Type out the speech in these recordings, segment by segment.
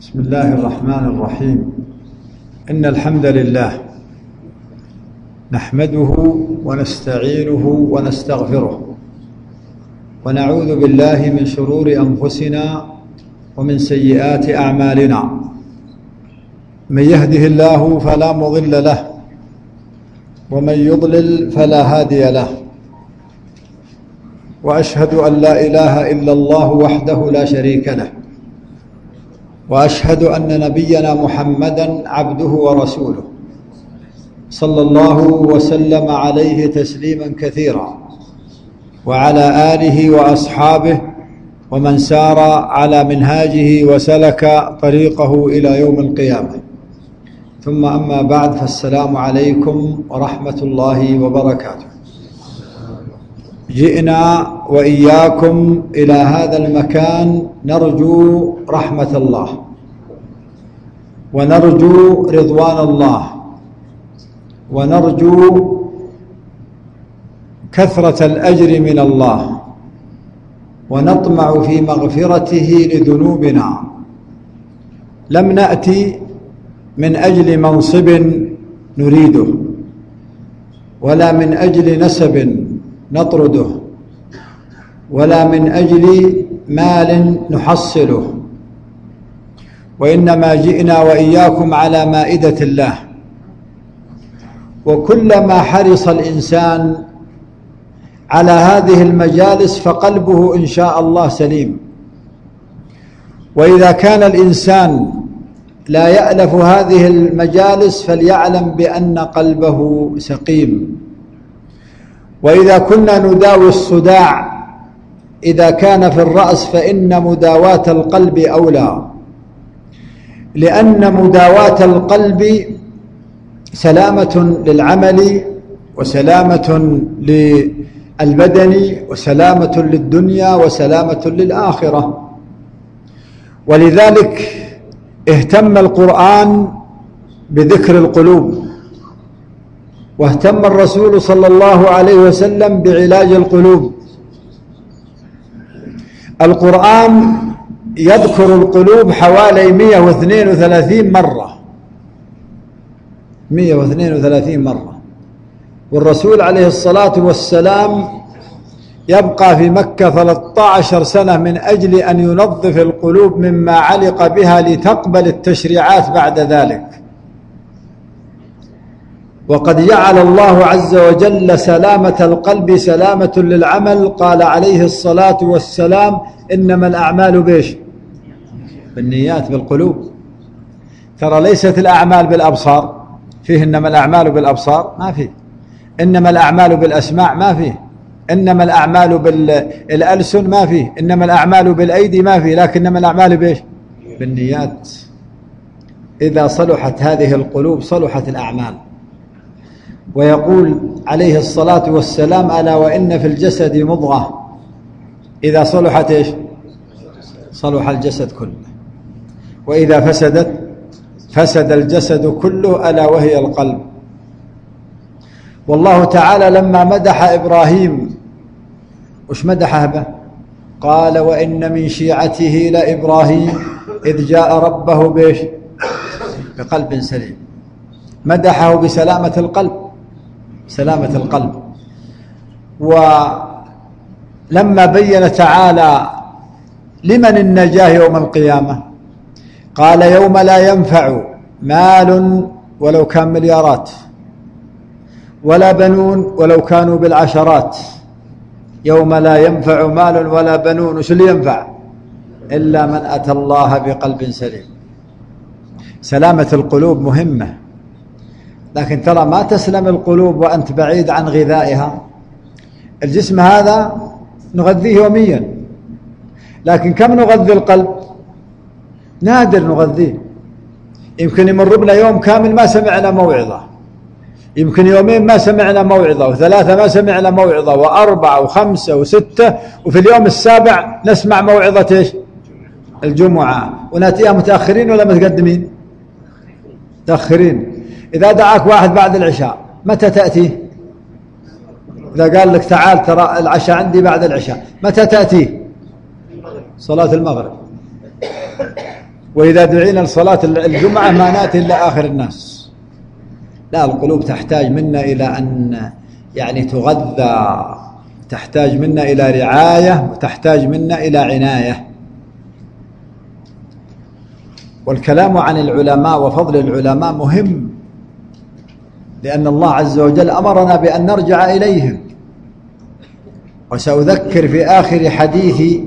بسم الله الرحمن الرحيم. إن الحمد لله نحمده ونستعينه ونستغفره ونعوذ بالله من شرور أنفسنا ومن سيئات أعمالنا. من يهده الله فلا مضل له ومن يضلل فلا هادي له، وأشهد أن لا إله إلا الله وحده لا شريك له، وأشهد أن نبينا محمدًا عبده ورسوله صلى الله وسلم عليه تسليمًا كثيرا، وعلى آله وأصحابه ومن سار على منهاجه وسلك طريقه إلى يوم القيامة. ثم أما بعد، فالسلام عليكم ورحمة الله وبركاته. جئنا وإياكم إلى هذا المكان نرجو رحمة الله ونرجو رضوان الله ونرجو كثرة الأجر من الله، ونطمع في مغفرته لذنوبنا. لم نأتي من أجل منصب نريده، ولا من أجل نسب نطرده، ولا من أجل مال نحصله، وإنما جئنا وإياكم على مائدة الله. وكلما حرص الإنسان على هذه المجالس فقلبه إن شاء الله سليم، وإذا كان الإنسان لا يألف هذه المجالس فليعلم بأن قلبه سقيم. وإذا كنا نداوي الصداع إذا كان في الرأس فإن مداواة القلب أولى، لأن مداواة القلب سلامة للعمل وسلامة للبدن وسلامة للدنيا وسلامة للآخرة. ولذلك اهتم القرآن بذكر القلوب، واهتم الرسول صلى الله عليه وسلم بعلاج القلوب. القرآن يذكر القلوب حوالي 132 مرة، 132 مرة، والرسول عليه الصلاة والسلام يبقى في مكة 13 سنة من أجل أن ينظف القلوب مما علق بها لتقبل التشريعات بعد ذلك. وقد جعل الله عز وجل سلامة القلب سلامة للعمل. قال عليه الصلاة والسلام: إنما الأعمال بإيش؟ بالنيات، بالقلوب. ترى ليست الأعمال بالأبصار، فيه إنما الأعمال بالأبصار ما فيه، إنما الأعمال بالأسماع ما فيه، إنما الأعمال بالألسن ما فيه، إنما الأعمال بالأيدي ما فيه، لكن إنما الأعمال بإيش؟ بالنيات. إذا صلحت هذه القلوب صلحت الأعمال. ويقول عليه الصلاة والسلام: ألا وإن في الجسد مضغة إذا صلحت إيش؟ صلح الجسد كله، وإذا فسدت فسد الجسد كله، ألا وهي القلب. والله تعالى لما مدح إبراهيم وش مدحه به؟ قال: وإن من شيعته لإبراهيم إذ جاء ربه بإيش؟ بقلب سليم. مدحه بسلامة القلب، سلامة القلب. ولما بين تعالى لمن النجاة يوم القيامة قال: يوم لا ينفع مال ولو كان مليارات، ولا بنون ولو كانوا بالعشرات. يوم لا ينفع مال ولا بنون، وش اللي ينفع؟ إلا من أتى الله بقلب سليم. سلامة القلوب مهمة، لكن ترى ما تسلم القلوب وأنت بعيد عن غذائها. الجسم هذا نغذيه يوميا، لكن كم نغذي القلب؟ نادر نغذيه. يمكن يمر بنا يوم كامل ما سمعنا موعظة، يمكن يومين ما سمعنا موعظة، وثلاثة ما سمعنا موعظة، وأربعة وخمسة وستة، وفي اليوم السابع نسمع موعظة إيش؟ الجمعة. ونأتيها متأخرين ولا متقدمين؟ متأخرين. إذا دعاك واحد بعد العشاء متى تأتي؟ إذا قال لك تعال ترى العشاء عندي بعد العشاء، متى تأتي؟ صلاة المغرب. وإذا دعينا لصلاة الجمعة ما نأتي إلا آخر الناس. لا، القلوب تحتاج منا إلى أن يعني تغذى، تحتاج منا إلى رعاية، وتحتاج منا إلى عناية. والكلام عن العلماء وفضل العلماء مهم، لأن الله عز وجل أمرنا بأن نرجع إليهم. وسأذكر في آخر حديثي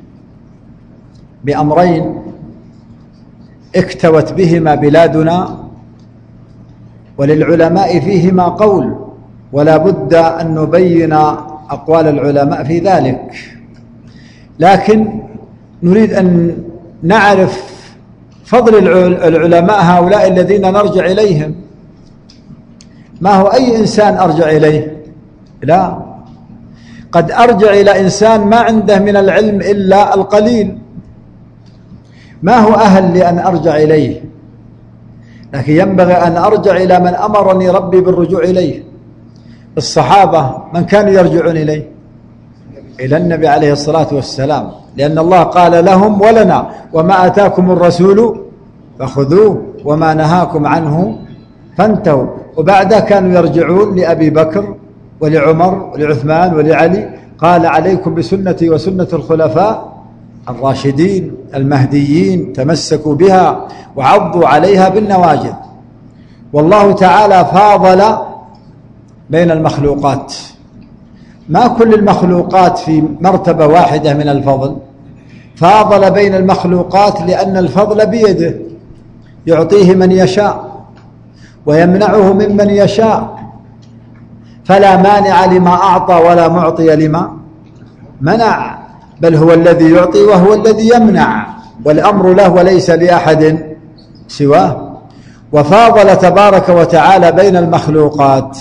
بأمرين اكتوت بهما بلادنا، وللعلماء فيهما قول، ولا بد أن نبين أقوال العلماء في ذلك. لكن نريد أن نعرف فضل العلماء هؤلاء الذين نرجع إليهم. ما هو أي إنسان أرجع إليه؟ لا، قد أرجع إلى إنسان ما عنده من العلم إلا القليل، ما هو أهل لأن أرجع إليه، لكن ينبغي أن أرجع إلى من أمرني ربي بالرجوع إليه. الصحابة من كانوا يرجعون إليه؟ إلى النبي عليه الصلاة والسلام، لأن الله قال لهم ولنا: وما أتاكم الرسول فخذوه وما نهاكم عنه فانتهوا. وبعدها كانوا يرجعون لأبي بكر ولعمر ولعثمان ولعلي، قال: عليكم بسنتي وسنة الخلفاء الراشدين المهديين، تمسكوا بها وعضوا عليها بالنواجذ. والله تعالى فاضل بين المخلوقات، ما كل المخلوقات في مرتبة واحدة من الفضل، فاضل بين المخلوقات لأن الفضل بيده، يعطيه من يشاء ويمنعه ممن يشاء، فلا مانع لما أعطى ولا معطي لما منع، بل هو الذي يعطي وهو الذي يمنع، والأمر له وليس لأحد سواه. وفاضل تبارك وتعالى بين المخلوقات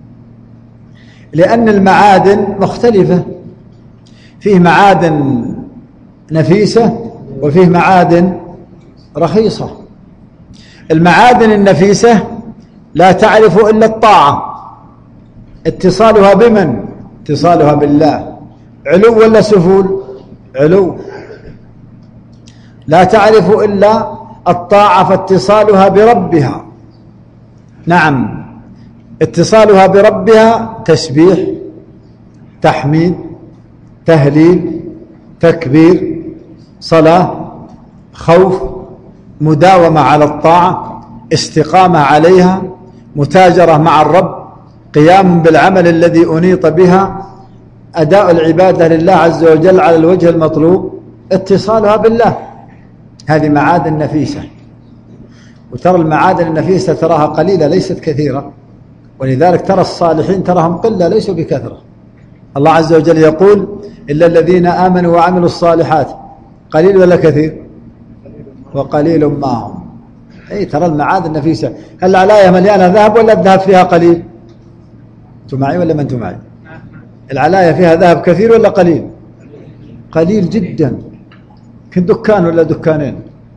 لأن المعادن مختلفة، فيه معادن نفيسة وفيه معادن رخيصة. المعادن النفيسة لا تعرف إلا الطاعة، اتصالها بمن؟ اتصالها بالله. علو ولا سفول؟ علو. لا تعرف إلا الطاعة، فاتصالها بربها. نعم، اتصالها بربها تسبيح، تحميد، تهليل، تكبير، صلاة، خوف، مداومة على الطاعة، استقامة عليها، متاجرة مع الرب، قيام بالعمل الذي أنيط بها، أداء العبادة لله عز وجل على الوجه المطلوب، اتصالها بالله. هذه معادن نفيسة. وترى المعادن النفيسة تراها قليلة ليست كثيرة، ولذلك ترى الصالحين تراهم قلة ليسوا بكثرة. الله عز وجل يقول: إلا الذين آمنوا وعملوا الصالحات. قليل ولا كثير؟ وقليل ما هم. أي ترى المعادن النفيسة. هل العلاية مليانة ذهب ولا الذهب فيها قليل؟ أنتم معي ولا ما أنتم معي؟ العلاية فيها ذهب كثير ولا قليل؟ قليل جدا. كن دكان ولا دكانين؟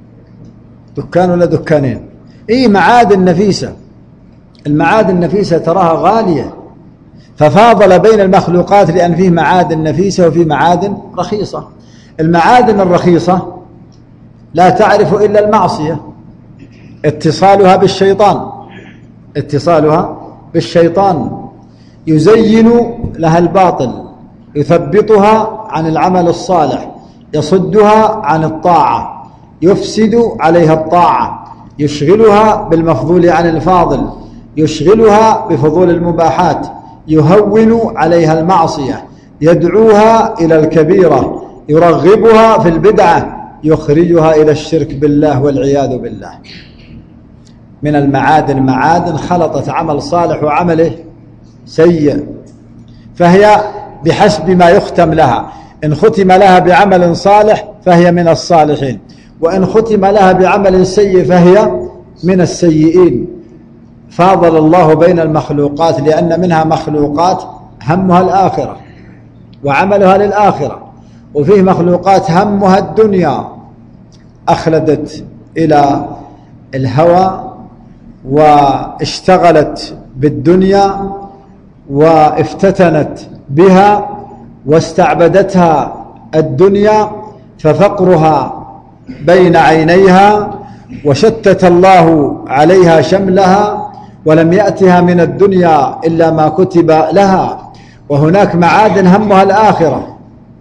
دكان ولا دكانين. اي معادن نفيسة. المعادن النفيسة تراها غالية، ففاضل بين المخلوقات لأن فيه معادن نفيسة وفيه معادن رخيصة. المعادن الرخيصة لا تعرف إلا المعصية، اتصالها بالشيطان، اتصالها بالشيطان، يزين لها الباطل، يثبطها عن العمل الصالح، يصدها عن الطاعة، يفسد عليها الطاعة، يشغلها بالمفضول عن الفاضل، يشغلها بفضول المباحات، يهون عليها المعصية، يدعوها إلى الكبيرة، يرغبها في البدعة، يخرجها إلى الشرك بالله والعياذ بالله. من المعادن معادن خلطت عمل صالح وعمله سيء، فهي بحسب ما يختم لها. إن ختم لها بعمل صالح فهي من الصالحين، وإن ختم لها بعمل سيء فهي من السيئين. فاضل الله بين المخلوقات لأن منها مخلوقات همها الآخرة وعملها للآخرة، وفيه مخلوقات همها الدنيا، أخلدت إلى الهوى واشتغلت بالدنيا وافتتنت بها واستعبدتها الدنيا، ففقرها بين عينيها وشتت الله عليها شملها ولم يأتها من الدنيا إلا ما كتب لها، وهناك معاد همها الآخرة،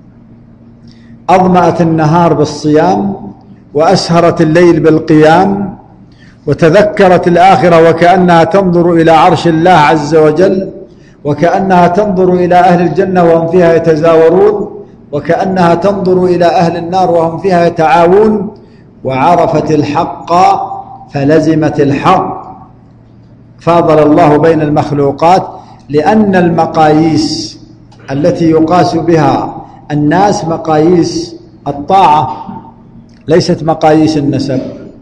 أظمأت النهار بالصيام وأسهرت الليل بالقيام وتذكرت الآخرة وكأنها تنظر إلى عرش الله عز وجل، وكأنها تنظر إلى أهل الجنة وهم فيها يتزاورون، وكأنها تنظر إلى أهل النار وهم فيها يتعاون، وعرفت الحق فلزمت الحق. فاضل الله بين المخلوقات، لأن المقاييس التي يقاس بها الناس مقاييس الطاعة، ليست مقاييس النسب،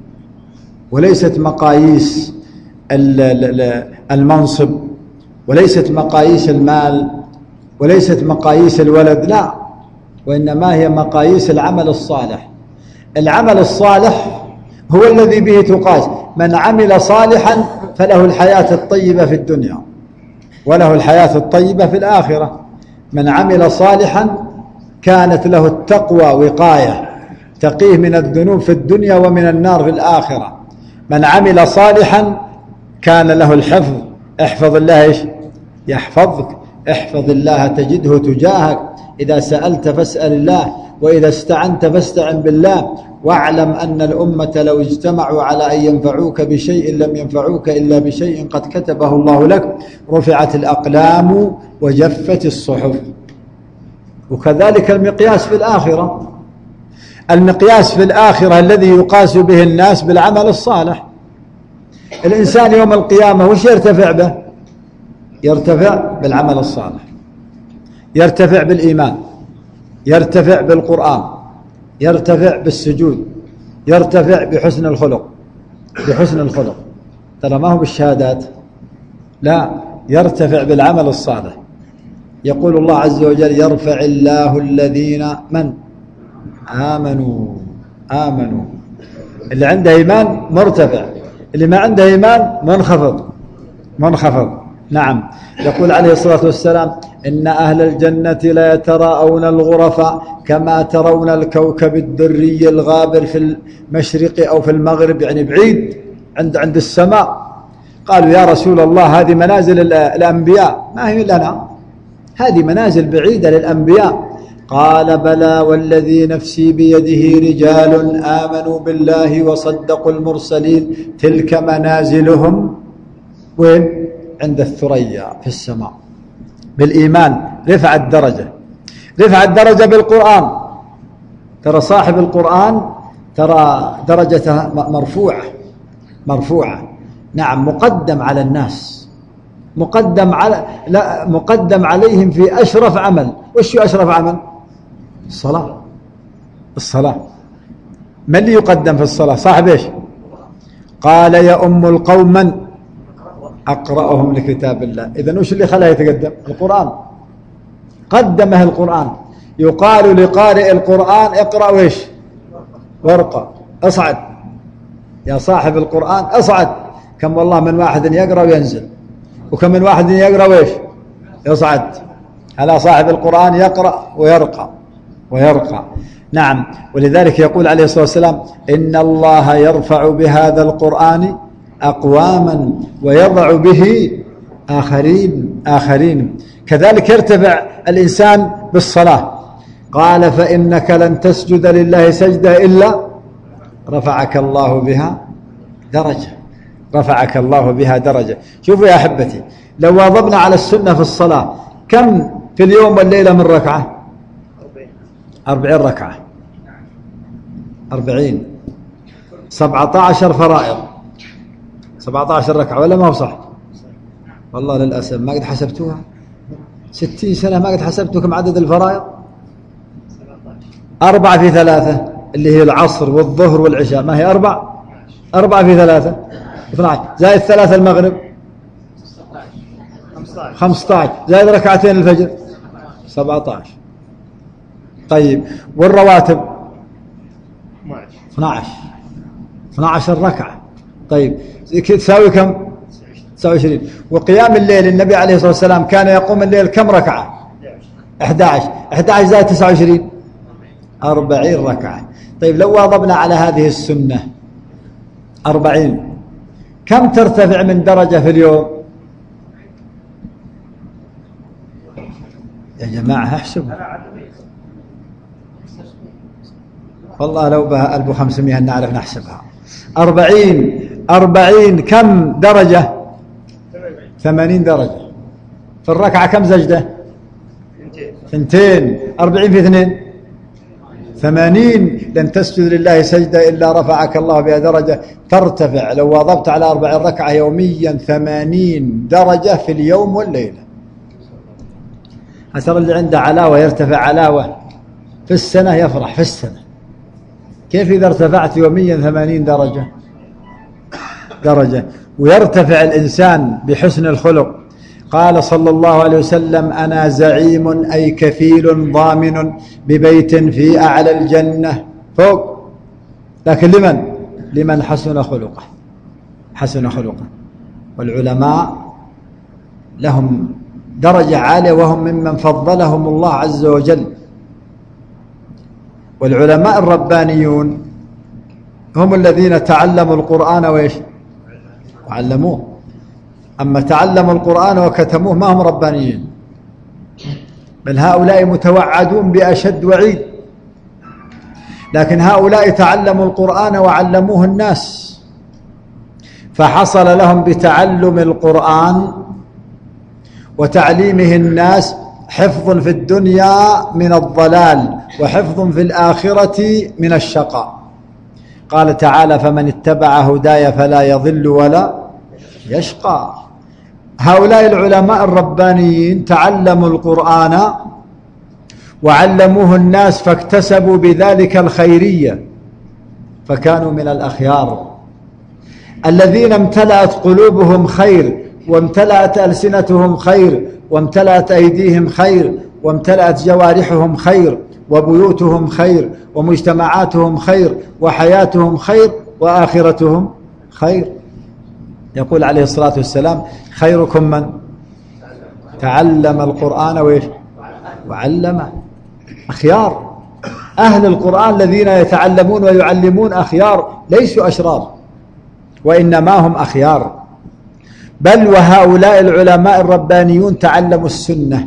وليست مقاييس المنصب، وليست مقاييس المال، وليست مقاييس الولد، لا، وإنما هي مقاييس العمل الصالح. العمل الصالح هو الذي به تقاس. من عمل صالحا فله الحياة الطيبة في الدنيا وله الحياة الطيبة في الآخرة. من عمل صالحا كانت له التقوى وقاية تقيه من الذنوب في الدنيا ومن النار في الآخرة. من عمل صالحا كان له الحفظ. احفظ الله ايش؟ يحفظك. احفظ الله تجده تجاهك. إذا سألت فاسأل الله، وإذا استعنت فاستعن بالله. واعلم أن الأمة لو اجتمعوا على أن ينفعوك بشيء لم ينفعوك إلا بشيء قد كتبه الله لك. رفعت الأقلام وجفت الصحف. وكذلك المقياس في الآخرة. المقياس في الآخرة الذي يقاس به الناس بالعمل الصالح. الإنسان يوم القيامة وش يرتفع به؟ يرتفع بالعمل الصالح، يرتفع بالإيمان، يرتفع بالقرآن، يرتفع بالسجود، يرتفع بحسن الخلق. بحسن الخلق ترى ما هو بالشهادات، لا، يرتفع بالعمل الصالح. يقول الله عز وجل: يرفع الله الذين من آمنوا. اللي عنده إيمان مرتفع، اللي ما عنده إيمان منخفض. نعم. يقول عليه الصلاة والسلام: إن أهل الجنة لا يتراءون الغرف كما ترون الكوكب الدري الغابر في المشرق أو في المغرب، يعني بعيد عند السماء. قالوا: يا رسول الله هذه منازل الأنبياء، ما هي لنا، هذه منازل بعيدة للأنبياء. قال: بلى والذي نفسي بيده رجال آمنوا بالله وصدقوا المرسلين تلك منازلهم وين؟ عند الثريا في السماء. بالإيمان رفع الدرجة بالقرآن. ترى صاحب القرآن ترى درجته مرفوعة. نعم، مقدم على الناس، مقدم عليهم في أشرف عمل. وش أشرف عمل؟ الصلاة. من اللي يقدم في الصلاة؟ صاحب ايش؟ قال: يا أم القوم من أقرأهم لكتاب الله. إذن وش اللي خلاه يتقدم؟ القرآن. قدمه القرآن. يقال لقارئ القرآن: اقرأ ويش؟ ورقة، اصعد يا صاحب القرآن، اصعد. كم والله من واحد يقرأ وينزل، وكم من واحد يقرأ ويش؟ يصعد. على صاحب القرآن يقرأ ويرقى. نعم. ولذلك يقول عليه الصلاة والسلام: إن الله يرفع بهذا القرآن أقواما ويضع به آخرين. كذلك يرتفع الإنسان بالصلاة. قال: فإنك لن تسجد لله سجدة إلا رفعك الله بها درجة. شوفوا يا أحبتي، لو واظبنا على السنة في الصلاة، كم في اليوم والليلة من ركعة؟ 40 ركعة. 40 17 فرائض، 17 ركعة، ولا ما هو صح؟ والله للأسف ما قد حسبتوها. 60 سنة ما قد حسبتوا كم عدد الفرائض. 4 في 3 اللي هي العصر والظهر والعشاء، ما هي 4 في 3 12 زائد 3 المغرب 15 زائد ركعتين الفجر 17. طيب والرواتب 12 ركعة. طيب تساوي كم؟ 29. وقيام الليل النبي عليه الصلاة والسلام كان يقوم الليل كم ركعة؟ 11 زائد 29 40 ركعة. طيب لو واظبنا على هذه السنة 40 كم ترتفع من درجة في اليوم؟ يا جماعة احسبوا، والله لو بها 1500 نعرف نحسبها. 40 كم درجة؟ 80 درجة. في الركعة كم سجدة؟ 2. 40 في 2 80. لن تسجد لله سجدة إلا رفعك الله بها درجة. ترتفع لو واظبت على 40 ركعة يوميا 80 درجة في اليوم والليلة. أترى اللي عنده علاوة يرتفع علاوة في السنة يفرح في السنة. كيف إذا ارتفعت يوميا 80 درجة؟ ويرتفع الإنسان بحسن الخلق. قال صلى الله عليه وسلم: أنا زعيم أي كفيل ضامن ببيت في أعلى الجنة فوق، لكن لمن حسن خلقه. والعلماء لهم درجة عالية وهم ممن فضلهم الله عز وجل. والعلماء الربانيون هم الذين تعلموا القرآن وعلموه. أما تعلموا القرآن وكتموه ما هم ربانيين، بل هؤلاء متوعدون بأشد وعيد. لكن هؤلاء تعلموا القرآن وعلموه الناس، فحصل لهم بتعلم القرآن وتعليمه الناس حفظ في الدنيا من الضلال وحفظ في الآخرة من الشقاء. قال تعالى: فمن اتبع هداي فلا يضل ولا يشقى. هؤلاء العلماء الربانيين تعلموا القرآن وعلموه الناس فاكتسبوا بذلك الخيرية، فكانوا من الأخيار الذين امتلأت قلوبهم خير وامتلأت ألسنتهم خير وامتلأت أيديهم خير وامتلأت جوارحهم خير وبيوتهم خير ومجتمعاتهم خير وحياتهم خير وآخرتهم خير. يقول عليه الصلاة والسلام: خيركم من تعلم القرآن وعلمه. أخيار أهل القرآن الذين يتعلمون ويعلمون أخيار، ليسوا أشرار وإنما هم أخيار. بل وهؤلاء العلماء الربانيون تعلموا السنة،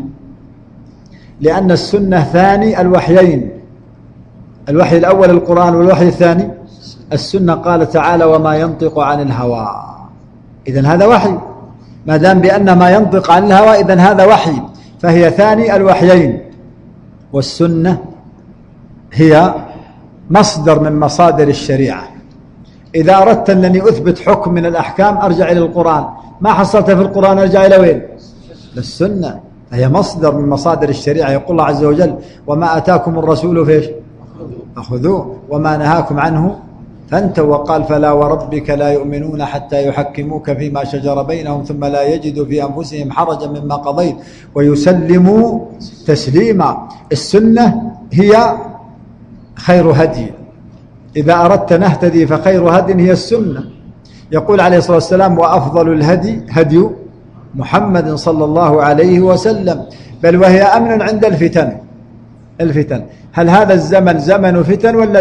لأن السنة ثاني الوحيين. الوحي الأول القرآن والوحي الثاني السنة. قال تعالى: وما ينطق عن الهوى. إذن هذا وحي، ما دام بأن ما ينطق عن الهوى إذن هذا وحي، فهي ثاني الوحيين. والسنة هي مصدر من مصادر الشريعة. إذا أردت أنني أثبت حكم من الأحكام أرجع إلى القرآن، ما حصلت في القرآن أرجع إلى وين؟ للسنة. هي مصدر من مصادر الشريعة. يقول الله عز وجل: وما أتاكم الرسول فيش فخذوه وما نهاكم عنه فانتهوا. وقال: فلا وربك لا يؤمنون حتى يحكموك فيما شجر بينهم ثم لا يجدوا في أنفسهم حرجا مما قضيت ويسلموا تسليما. السنة هي خير هدي. إذا أردت نهتدي فخير هدي هي السنة. يقول عليه الصلاة والسلام: وأفضل الهدي هدي محمد صلى الله عليه وسلم. بل وهي أمن عند الفتن. هل هذا الزمن زمن فتن ولا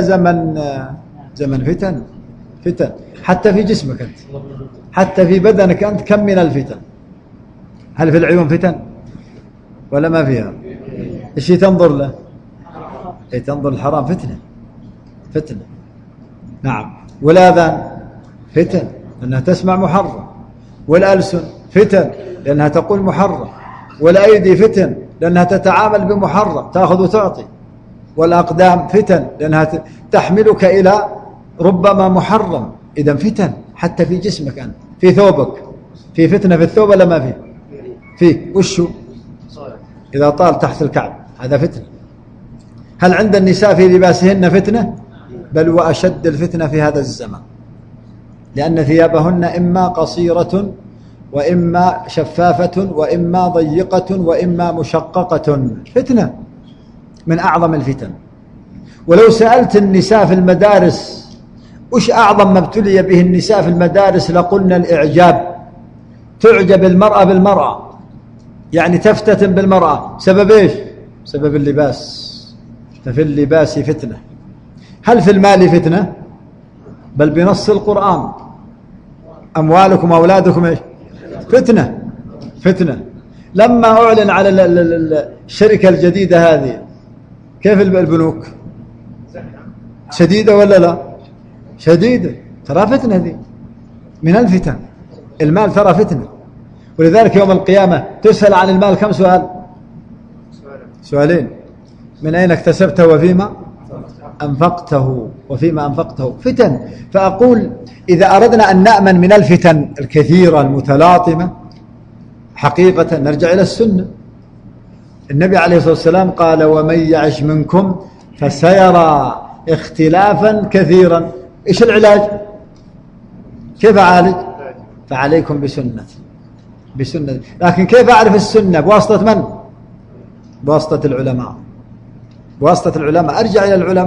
زمن فتن؟ حتى في جسمك أنت، حتى في بدنك أنت كم من الفتن. هل في العيون فتن ولا ما فيها؟ إيش تنظر له؟ تنظر الحرام فتنة. نعم. والآذان فتن لأنها تسمع محرم، والألسن فتن لأنها تقول محرم، والأيدي فتن لأنها تتعامل بمحرم تأخذ وتعطي، والأقدام فتن لأنها تحملك إلى ربما محرم. إذن فتن حتى في جسمك أنت، في ثوبك في فتنة في الثوب ولا ما فيه؟ وشو إذا طال تحت الكعب هذا فتنة. هل عند النساء في لباسهن فتنة؟ بل وأشد الفتنة في هذا الزمن، لأن ثيابهن إما قصيرة وإما شفافة وإما ضيقة وإما مشققة. فتنة من أعظم الفتن. ولو سألت النساء في المدارس وش أعظم ما ابتلي به النساء في المدارس لقلنا الإعجاب. تعجب المرأة بالمرأة، يعني تفتتن بالمرأة. سبب إيش؟ سبب اللباس. ففي اللباس فتنة. هل في المال فتنة؟ بل بنص القرآن أموالكم وأولادكم إيش؟ فتنة. فتنة. لما أعلن على الشركة الجديدة هذه كيف البنوك؟ شديدة ولا لا؟ شديدة. ترى فتنة ذي من الفتن. المال ترى فتنة، ولذلك يوم القيامة تسأل عن المال كم سؤال؟ سؤالين: من أين اكتسبته وفيما أنفقته وفيما أنفقته. فتن. فأقول إذا أردنا أن نأمن من الفتن الكثيرة المتلاطمة حقيقة نرجع إلى السنة. النبي عليه الصلاة والسلام قال: ومن يعش منكم فسيرى اختلافا كثيرا. إيش العلاج؟ كيف أعالج؟ فعليكم بسنة. لكن كيف أعرف السنة؟ بواسطة من؟ بواسطة العلماء. بواسطة العلماء. أرجع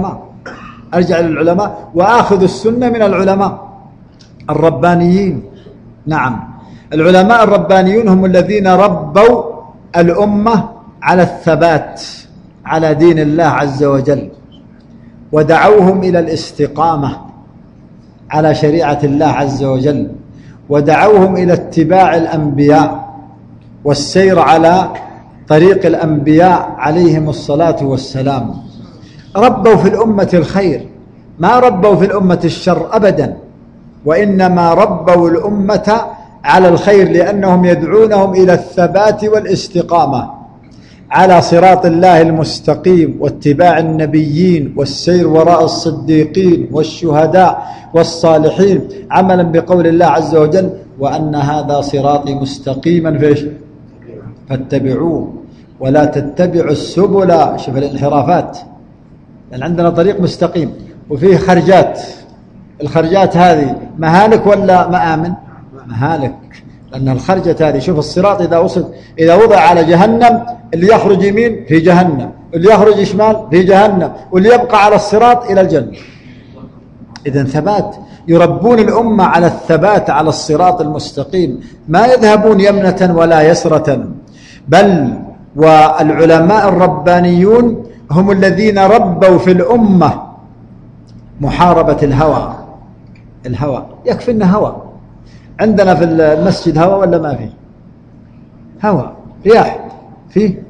إلى العلماء وآخذ السنة من العلماء الربانيين. نعم، العلماء الربانيون هم الذين ربوا الأمة على الثبات على دين الله عز وجل، ودعوهم إلى الاستقامة على شريعة الله عز وجل، ودعوهم إلى اتباع الأنبياء والسير على طريق الأنبياء عليهم الصلاة والسلام. ربوا في الأمة الخير، ما ربوا في الأمة الشر أبدا، وإنما ربوا الأمة على الخير لأنهم يدعونهم إلى الثبات والاستقامة على صراط الله المستقيم واتباع النبيين والسير وراء الصديقين والشهداء والصالحين، عملا بقول الله عز وجل: وأن هذا صراطي مستقيما فيش فاتبعوه ولا تتبعوا السبل. شوف الانحرافات، لأن عندنا طريق مستقيم وفيه خرجات. الخرجات هذه مهالك ولا مآمن؟ مهالك، لأن الخرجة هذه، شوف الصراط إذا وضع على جهنم، اللي يخرج يمين في جهنم، اللي يخرج شمال في جهنم، واللي يبقى على الصراط إلى الجنة. إذن ثبات، يربون الأمة على الثبات على الصراط المستقيم، ما يذهبون يمنة ولا يسرة. بل والعلماء الربانيون هم الذين ربوا في الأمة محاربة الهوى. يكفي إنه هوى. عندنا في المسجد هوى ولا ما فيه؟ هوى، رياح فيه؟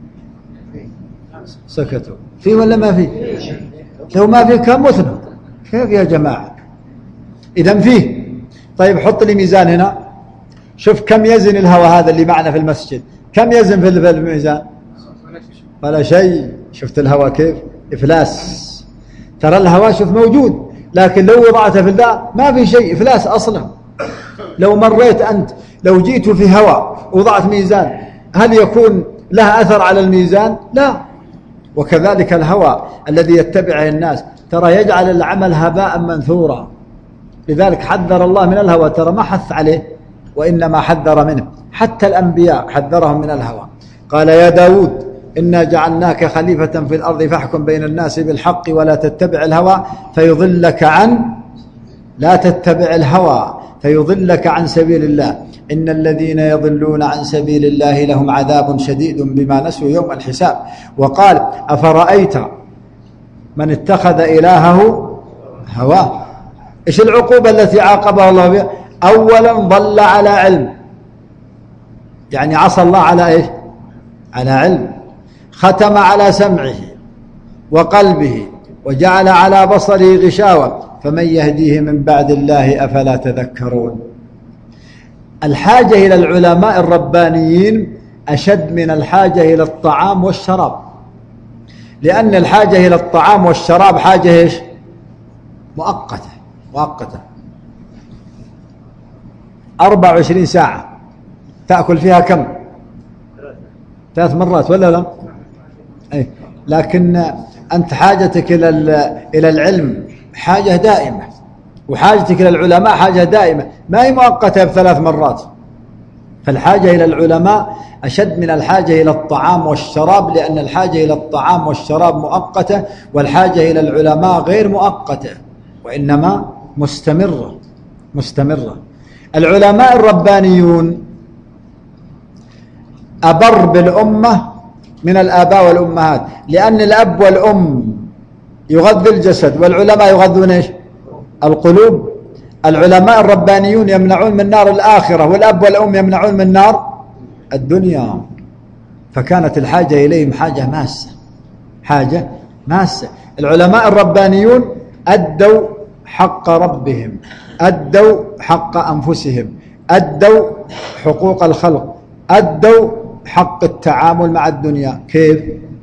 سكتوا. فيه ولا ما فيه؟ لو ما فيه كان مثنى. كيف يا جماعة؟ إذن فيه. طيب حط لي ميزان هنا، شوف كم يزن الهوى هذا اللي معنا في المسجد، كم يزن في الميزان؟ ولا شيء. شفت الهوى كيف؟ إفلاس. ترى الهوى شوف موجود، لكن لو وضعته في الداء ما في شيء، إفلاس أصلا. لو مريت أنت، لو جيت في هوى وضعت ميزان، هل يكون له أثر على الميزان؟ لا. وكذلك الهوى الذي يتبعه الناس ترى يجعل العمل هباء منثورا. لذلك حذر الله من الهوى، ترى ما حث عليه وإنما حذر منه. حتى الأنبياء حذرهم من الهوى. قال: يا داود إنا جعلناك خليفة في الأرض فاحكم بين الناس بالحق ولا تتبع الهوى فيضلك عن سبيل الله إن الذين يضلون عن سبيل الله لهم عذاب شديد بما نسوا يوم الحساب. وقال: أفرأيت من اتخذ إلهه هواه. إيش العقوبة التي عاقبها الله بها؟ أولا ضل على علم، يعني عصى الله على إيش؟ على علم. ختم على سمعه وقلبه وجعل على بصره غشاوة فمن يهديه من بعد الله أفلا تذكرون. الحاجة إلى العلماء الربانيين أشد من الحاجة إلى الطعام والشراب، لأن الحاجة إلى الطعام والشراب حاجة إيش؟ مؤقتة. 24 ساعة تأكل فيها كم؟ 3 مرات ولا لا؟ أي. لكن أنت حاجتك إلى العلم حاجة دائمة، وحاجتك إلى العلماء حاجة دائمة، ما هي مؤقتة ب3 مرات. فالحاجة إلى العلماء أشد من الحاجة إلى الطعام والشراب، لأن الحاجة إلى الطعام والشراب مؤقتة، والحاجة إلى العلماء غير مؤقتة وإنما مستمرة. العلماء الربانيون أبر بالأمة من الآباء والأمهات، لأن الأب والأم يغذي الجسد، والعلماء يغذون ايش؟ القلوب. العلماء الربانيون يمنعون من نار الآخرة، والأب والأم يمنعون من نار الدنيا. فكانت الحاجة إليهم حاجة ماسة، حاجة ماسة. العلماء الربانيون أدوا حق ربهم، أدوا حق أنفسهم، أدوا حقوق الخلق، أدوا حق التعامل مع الدنيا. كيف؟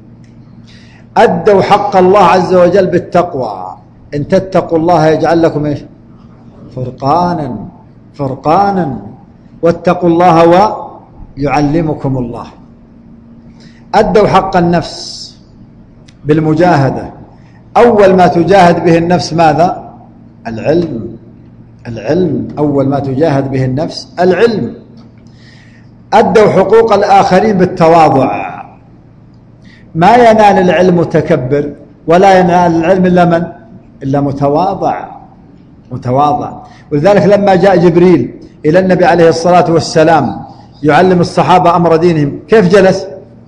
أدوا حق الله عز وجل بالتقوى. إن تتقوا الله يجعل لكم إيش؟ فرقانا، فرقانا، واتقوا الله ويعلمكم الله. أدوا حق النفس بالمجاهدة. أول ما تجاهد به النفس ماذا؟ العلم. العلم أول ما تجاهد به النفس العلم. أدوا حقوق الآخرين بالتواضع. ما ينال العلم متكبر، ولا ينال العلم إلا من؟ إلا متواضع، متواضع. ولذلك لما جاء جبريل إلى النبي عليه الصلاة والسلام يعلم الصحابة أمر دينهم، كيف جلس؟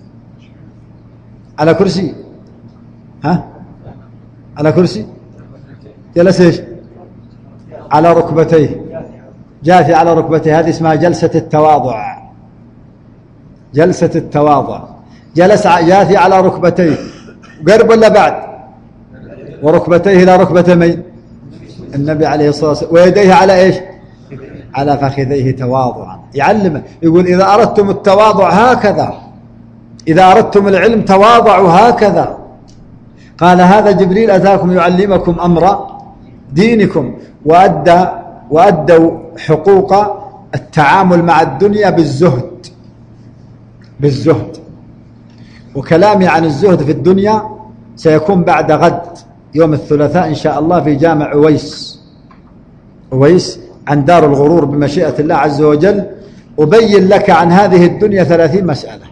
على كرسي. ها؟ على كرسي؟ جلس ايش؟ على ركبتيه، جاثي على ركبتيه. هذه اسمها جلسة التواضع، جلسة التواضع. جلس جاثي على ركبتيه، قرب ولا بعد؟ وركبتيه إلى ركبة مين؟ النبي عليه الصلاة والسلام. ويديه على ايش؟ على فخذيه تواضعا. يعلمه، يقول إذا أردتم التواضع هكذا، إذا أردتم العلم تواضعوا هكذا. قال هذا جبريل أتاكم يعلمكم أمر دينكم. وأدوا حقوق التعامل مع الدنيا بالزهد، بالزهد. وكلامي عن الزهد في الدنيا سيكون بعد غد يوم الثلاثاء إن شاء الله في جامع أويس عن دار الغرور بمشيئة الله عز وجل. أبين لك عن هذه الدنيا 30 مسألة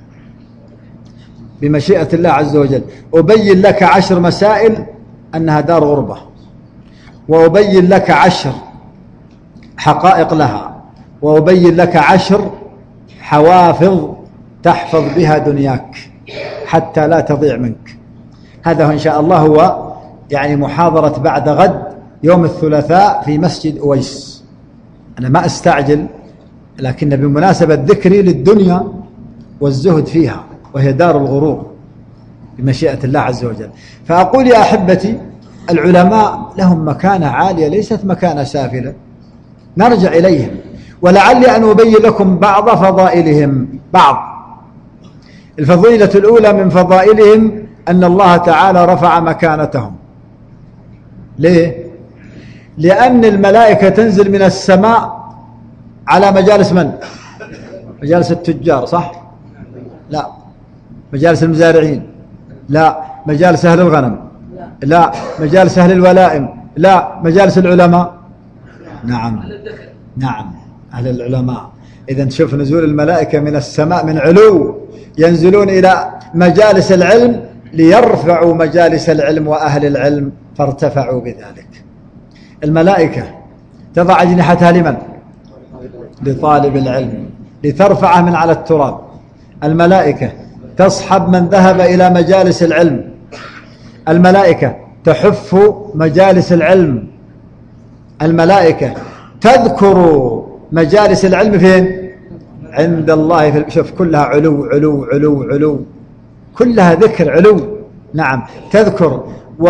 بمشيئة الله عز وجل. أبين لك 10 مسائل أنها دار غربة، وأبين لك 10 حقائق لها، وأبين لك 10 حوافظ تحفظ بها دنياك حتى لا تضيع منك. هذا إن شاء الله هو يعني محاضرة بعد غد يوم الثلاثاء في مسجد أويس. أنا ما أستعجل، لكن بمناسبة ذكري للدنيا والزهد فيها، وهي دار الغرور بمشيئة الله عز وجل. فأقول يا أحبتي، العلماء لهم مكانة عالية، ليست مكانة سافلة. نرجع إليهم، ولعلي أن أبين لكم بعض فضائلهم. بعض الفضيلة الأولى من فضائلهم أن الله تعالى رفع مكانتهم. ليه؟ لأن الملائكة تنزل من السماء على مجالس من؟ مجالس التجار، صح؟ لا. مجالس المزارعين؟ لا. مجالس أهل الغنم؟ لا. مجالس أهل الولائم؟ لا. مجالس العلماء؟ نعم، نعم، أهل العلماء. إذن شوف نزول الملائكة من السماء من علو، ينزلون إلى مجالس العلم ليرفعوا مجالس العلم وأهل العلم، فارتفعوا بذلك. الملائكة تضع أجنحتها لمن؟ لطالب العلم، لترفعه من على التراب. الملائكة تصحب من ذهب إلى مجالس العلم. الملائكة تحف مجالس العلم. الملائكة تذكر مجالس العلم فين؟ عند الله. شوف كلها علو علو علو علو، كلها ذكر علو. نعم تذكر.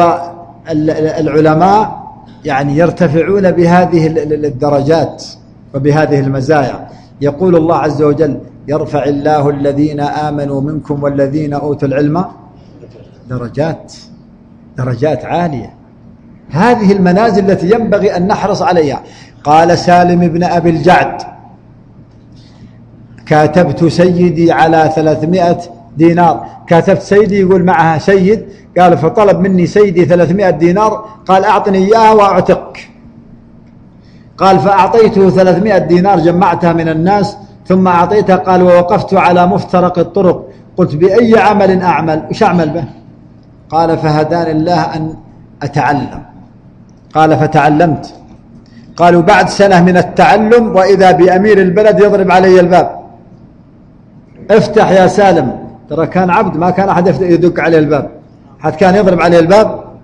والعلماء يعني يرتفعون بهذه الدرجات وبهذه المزايا. يقول الله عز وجل: يرفع الله الذين آمنوا منكم والذين أوتوا العلم درجات، درجات عالية. هذه المنازل التي ينبغي أن نحرص عليها. قال سالم بن أبي الجعد: كاتبت سيدي على 300 دينار. كاتبت سيدي يقول معها سيد، قال فطلب مني سيدي 300 دينار، قال أعطني إياها وأعتقك. قال فأعطيته 300 دينار، جمعتها من الناس ثم أعطيتها. قال ووقفت على مفترق الطرق، قلت بأي عمل أعمل؟ وش أعمل به؟ قال فهداني الله أن أتعلم. قال فتعلمت. قالوا بعد سنة من التعلم وإذا بأمير البلد يضرب علي الباب: افتح يا سالم. ترى كان عبد، ما كان أحد يدق عليه الباب، حتى كان يضرب عليه الباب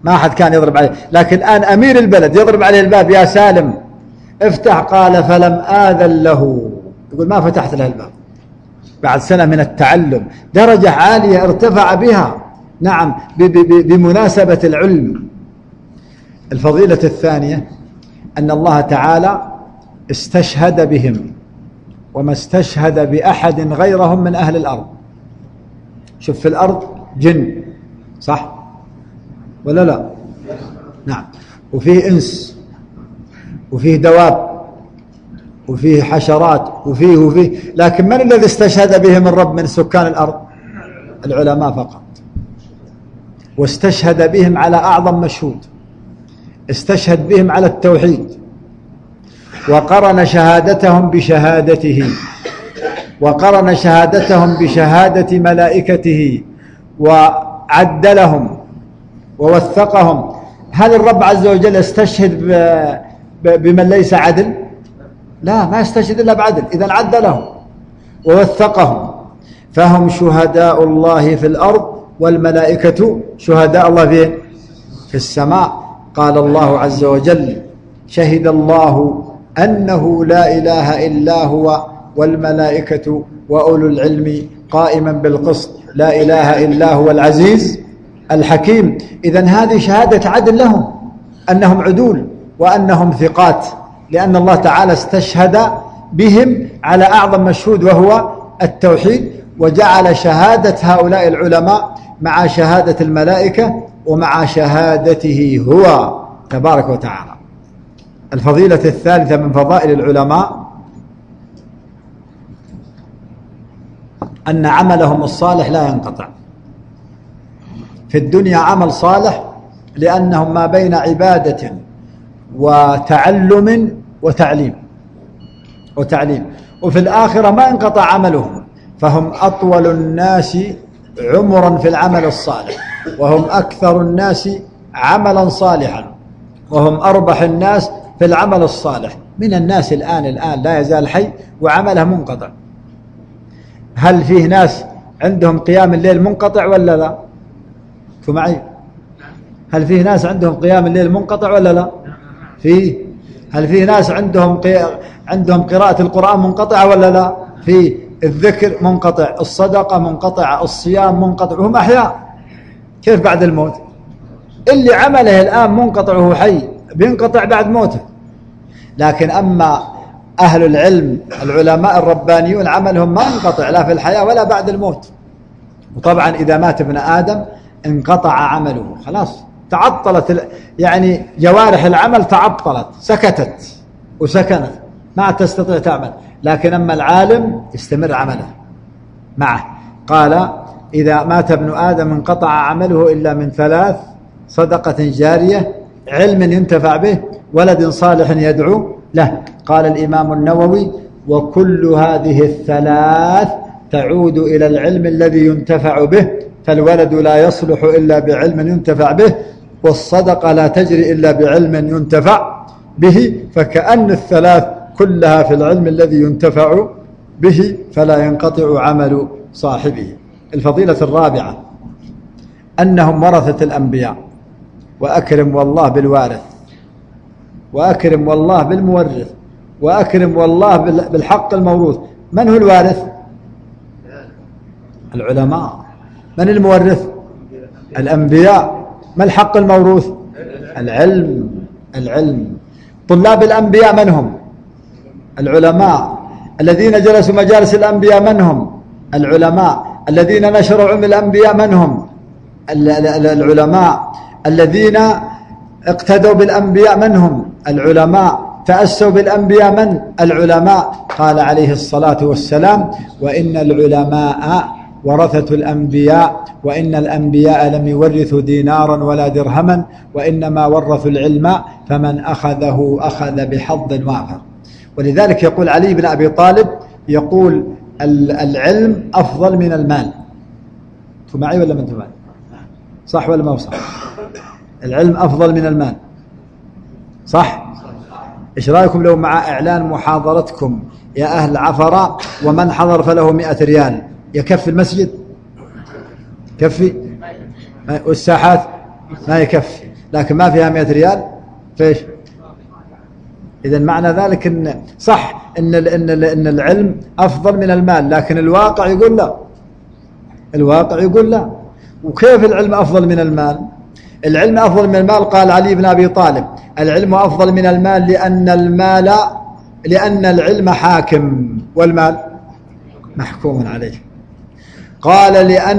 ما أحد كان يضرب عليه، لكن الآن أمير البلد يضرب عليه الباب: يا سالم افتح. قال: فلم آذن له. يقول: ما فتحت له الباب. بعد سنة من التعلم، درجة عالية ارتفع بها، نعم، بمناسبة العلم. الفضيلة الثانية أن الله تعالى استشهد بهم، وما استشهد بأحد غيرهم من أهل الأرض. شوف، في الأرض جن، صح ولا لا؟ نعم. وفيه إنس، وفيه دواب، وفيه حشرات، وفيه لكن من الذي استشهد بهم الرب من سكان الأرض؟ العلماء فقط. واستشهد بهم على أعظم مشهود، استشهد بهم على التوحيد، وقرن شهادتهم بشهادته، وقرن شهادتهم بشهادة ملائكته، وعدلهم ووثقهم. هل الرب عز وجل استشهد بمن ليس عدل؟ لا، ما يستشهد إلا بعدل. إذن عدلهم ووثقهم، فهم شهداء الله في الأرض، والملائكة شهداء الله فين؟ في السماء. قال الله عز وجل: شهد الله أنه لا إله إلا هو والملائكة وأولو العلم قائما بالقسط لا إله إلا هو العزيز الحكيم. إذن هذه شهادة عدل لهم، أنهم عدول وأنهم ثقات، لأن الله تعالى استشهد بهم على أعظم مشهود وهو التوحيد، وجعل شهادة هؤلاء العلماء مع شهادة الملائكة ومع شهادته هو تبارك وتعالى. الفضيلة الثالثة من فضائل العلماء أن عملهم الصالح لا ينقطع. في الدنيا عمل صالح، لأنهم ما بين عبادة وتعلم وتعليم، وفي الآخرة ما انقطع عملهم، فهم أطول الناس عمرا في العمل الصالح، وهم أكثر الناس عملا صالحا، وهم أربح الناس في العمل الصالح. من الناس الآن لا يزال حي وعمله منقطع. هل فيه ناس عندهم قيام الليل منقطع ولا لا؟ معي؟ هل فيه ناس عندهم قيام الليل منقطع ولا لا؟ فيه. هل فيه ناس عندهم قراءة القرآن منقطعة ولا لا؟ فيه. الذكر منقطع، الصدقة منقطعة، الصيام منقطع، وهم أحياء. كيف بعد الموت؟ اللي عمله الآن منقطع وهو حي بينقطع بعد موته. لكن أما أهل العلم العلماء الربانيون عملهم ما ينقطع لا في الحياة ولا بعد الموت. وطبعا إذا مات ابن آدم انقطع عمله، خلاص تعطلت، يعني جوارح العمل تعطلت، سكتت وسكنت، ما تستطيع تعمل. لكن أما العالم يستمر عمله معه. قال: إذا مات ابن آدم انقطع عمله إلا من ثلاث: صدقة جارية، علم ينتفع به، ولد صالح يدعو له. قال الإمام النووي: وكل هذه الثلاث تعود إلى العلم الذي ينتفع به، فالولد لا يصلح إلا بعلم ينتفع به، والصدقة لا تجري إلا بعلم ينتفع به، فكأن الثلاث كلها في العلم الذي ينتفع به، فلا ينقطع عمل صاحبه. الفضيلة الرابعة أنهم ورثة الأنبياء، وأكرم والله بالوارث، وأكرم والله بالمورث، وأكرم والله بالحق الموروث. من هو الوارث؟ العلماء. من المورث؟ الأنبياء. ما الحق الموروث؟ العلم. طلاب الأنبياء من هم؟ العلماء. الذين جلسوا مجالس الأنبياء من هم؟ العلماء. الذين نشروا علم الأنبياء من هم؟ العلماء. الذين اقتدوا بالأنبياء من هم؟ العلماء. تأسوا بالأنبياء من؟ العلماء. قال عليه الصلاة والسلام: وإن العلماء ورثة الأنبياء، وإن الأنبياء لم يورثوا دينارا ولا درهما، وإنما ورثوا العلم، فمن أخذه أخذ بحظ وافر. ولذلك يقول علي بن أبي طالب، يقول: العلم أفضل من المال. أنتم معي ولا ما أنتم معي؟ صح ولا ما هو صح؟ العلم أفضل من المال، صح؟ إيش رأيكم لو مع إعلان محاضرتكم يا أهل عفرة ومن حضر فله 100 ريال؟ يكفي المسجد؟ يكفي؟ والساحات ما يكفي. لكن ما فيها 100 ريال فيش. إذن معنى ذلك إن صح إن العلم أفضل من المال، لكن الواقع يقول لا. الواقع يقول لا. وكيف العلم أفضل من المال؟ العلم أفضل من المال قال علي بن أبي طالب: العلم أفضل من المال لأن العلم حاكم والمال محكوم عليه. قال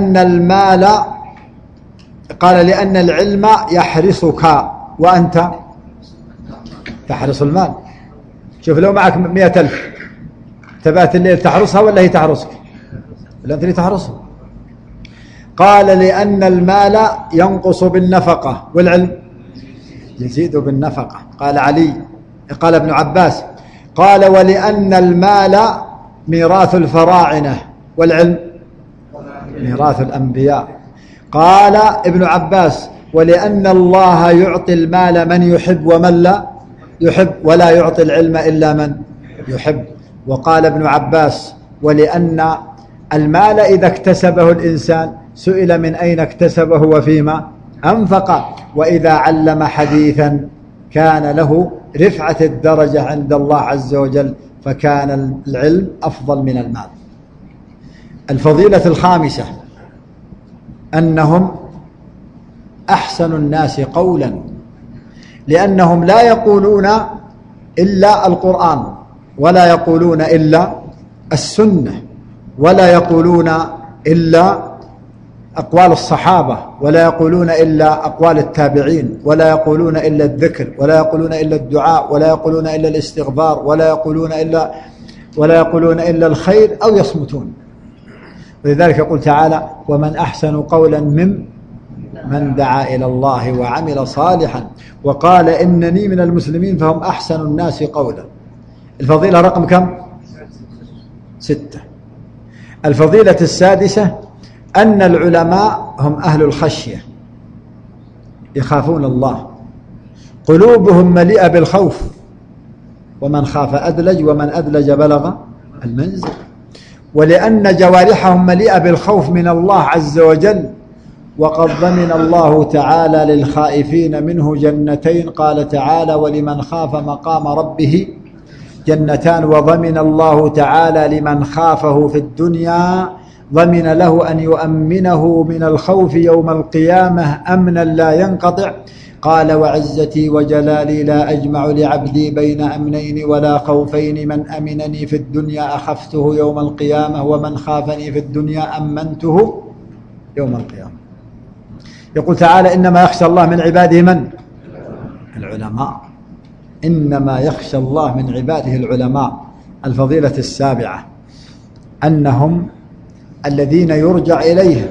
لأن العلم يحرسك وأنت تحرس المال. شوف لو معك 100,000 تبات الليل تحرسها ولا هي تحرسك؟ ولا أنت اللي تحرسها؟ قال لأن المال ينقص بالنفقة والعلم يزيد بالنفقة. قال ابن عباس قال: ولأن المال ميراث الفراعنة والعلم ميراث الأنبياء. قال ابن عباس: ولأن الله يعطي المال من يحب ومن لا يحب، ولا يعطي العلم إلا من يحب. وقال ابن عباس: ولأن المال إذا اكتسبه الإنسان سئل من أين اكتسبه وفيما أنفق، وإذا علم حديثا كان له رفعة الدرجة عند الله عز وجل، فكان العلم أفضل من المال. الفضيلة الخامسة أنهم أحسن الناس قولا، لأنهم لا يقولون إلا القرآن، ولا يقولون إلا السنة، ولا يقولون إلا أقوال الصحابة، ولا يقولون إلا أقوال التابعين، ولا يقولون إلا الذكر، ولا يقولون إلا الدعاء، ولا يقولون إلا الاستغفار، ولا يقولون إلا الخير، أو يصمتون. ولذلك يقول تعالى: ومن أحسن قولا من دعا إلى الله وعمل صالحا وقال إنني من المسلمين، فهم أحسن الناس قولا. الفضيلة رقم كم؟ 6. الفضيلة السادسة أن العلماء هم أهل الخشية، يخافون الله، قلوبهم مليئة بالخوف، ومن خاف أدلج، ومن أدلج بلغ المنزل. ولأن جوارحهم مليئة بالخوف من الله عز وجل، وقد ضمن الله تعالى للخائفين منه جنتين. قال تعالى: ولمن خاف مقام ربه جنتان. وضمن الله تعالى لمن خافه في الدنيا، ضمن له أن يؤمنه من الخوف يوم القيامة أمنا لا ينقطع. قال: وعزتي وجلالي لا أجمع لعبدي بين أمنين ولا خوفين، من أمنني في الدنيا أخفته يوم القيامة، ومن خافني في الدنيا أمنته يوم القيامة. يقول تعالى: إنما يخشى الله من عباده من؟ العلماء. إنما يخشى الله من عباده العلماء. الفضيلة السابعة أنهم الذين يرجع إليهم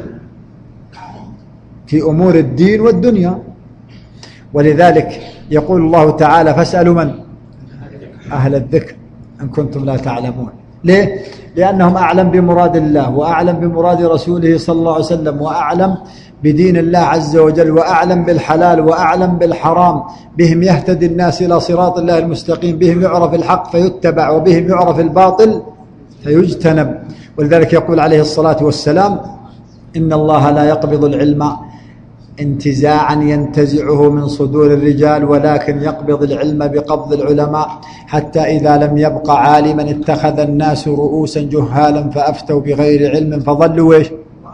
في أمور الدين والدنيا. ولذلك يقول الله تعالى: فاسألوا من؟ أهل الذكر إن كنتم لا تعلمون. ليه؟ لأنهم أعلم بمراد الله، وأعلم بمراد رسوله صلى الله عليه وسلم، وأعلم بدين الله عز وجل، وأعلم بالحلال، وأعلم بالحرام. بهم يهتدي الناس إلى صراط الله المستقيم، بهم يعرف الحق فيتبع، وبهم يعرف الباطل فيجتنب. ولذلك يقول عليه الصلاة والسلام: إن الله لا يقبض العلم انتزاعا ينتزعه من صدور الرجال، ولكن يقبض العلم بقبض العلماء، حتى إذا لم يبق عالما اتخذ الناس رؤوسا جهالا فأفتوا بغير علم فضلوا وإيش؟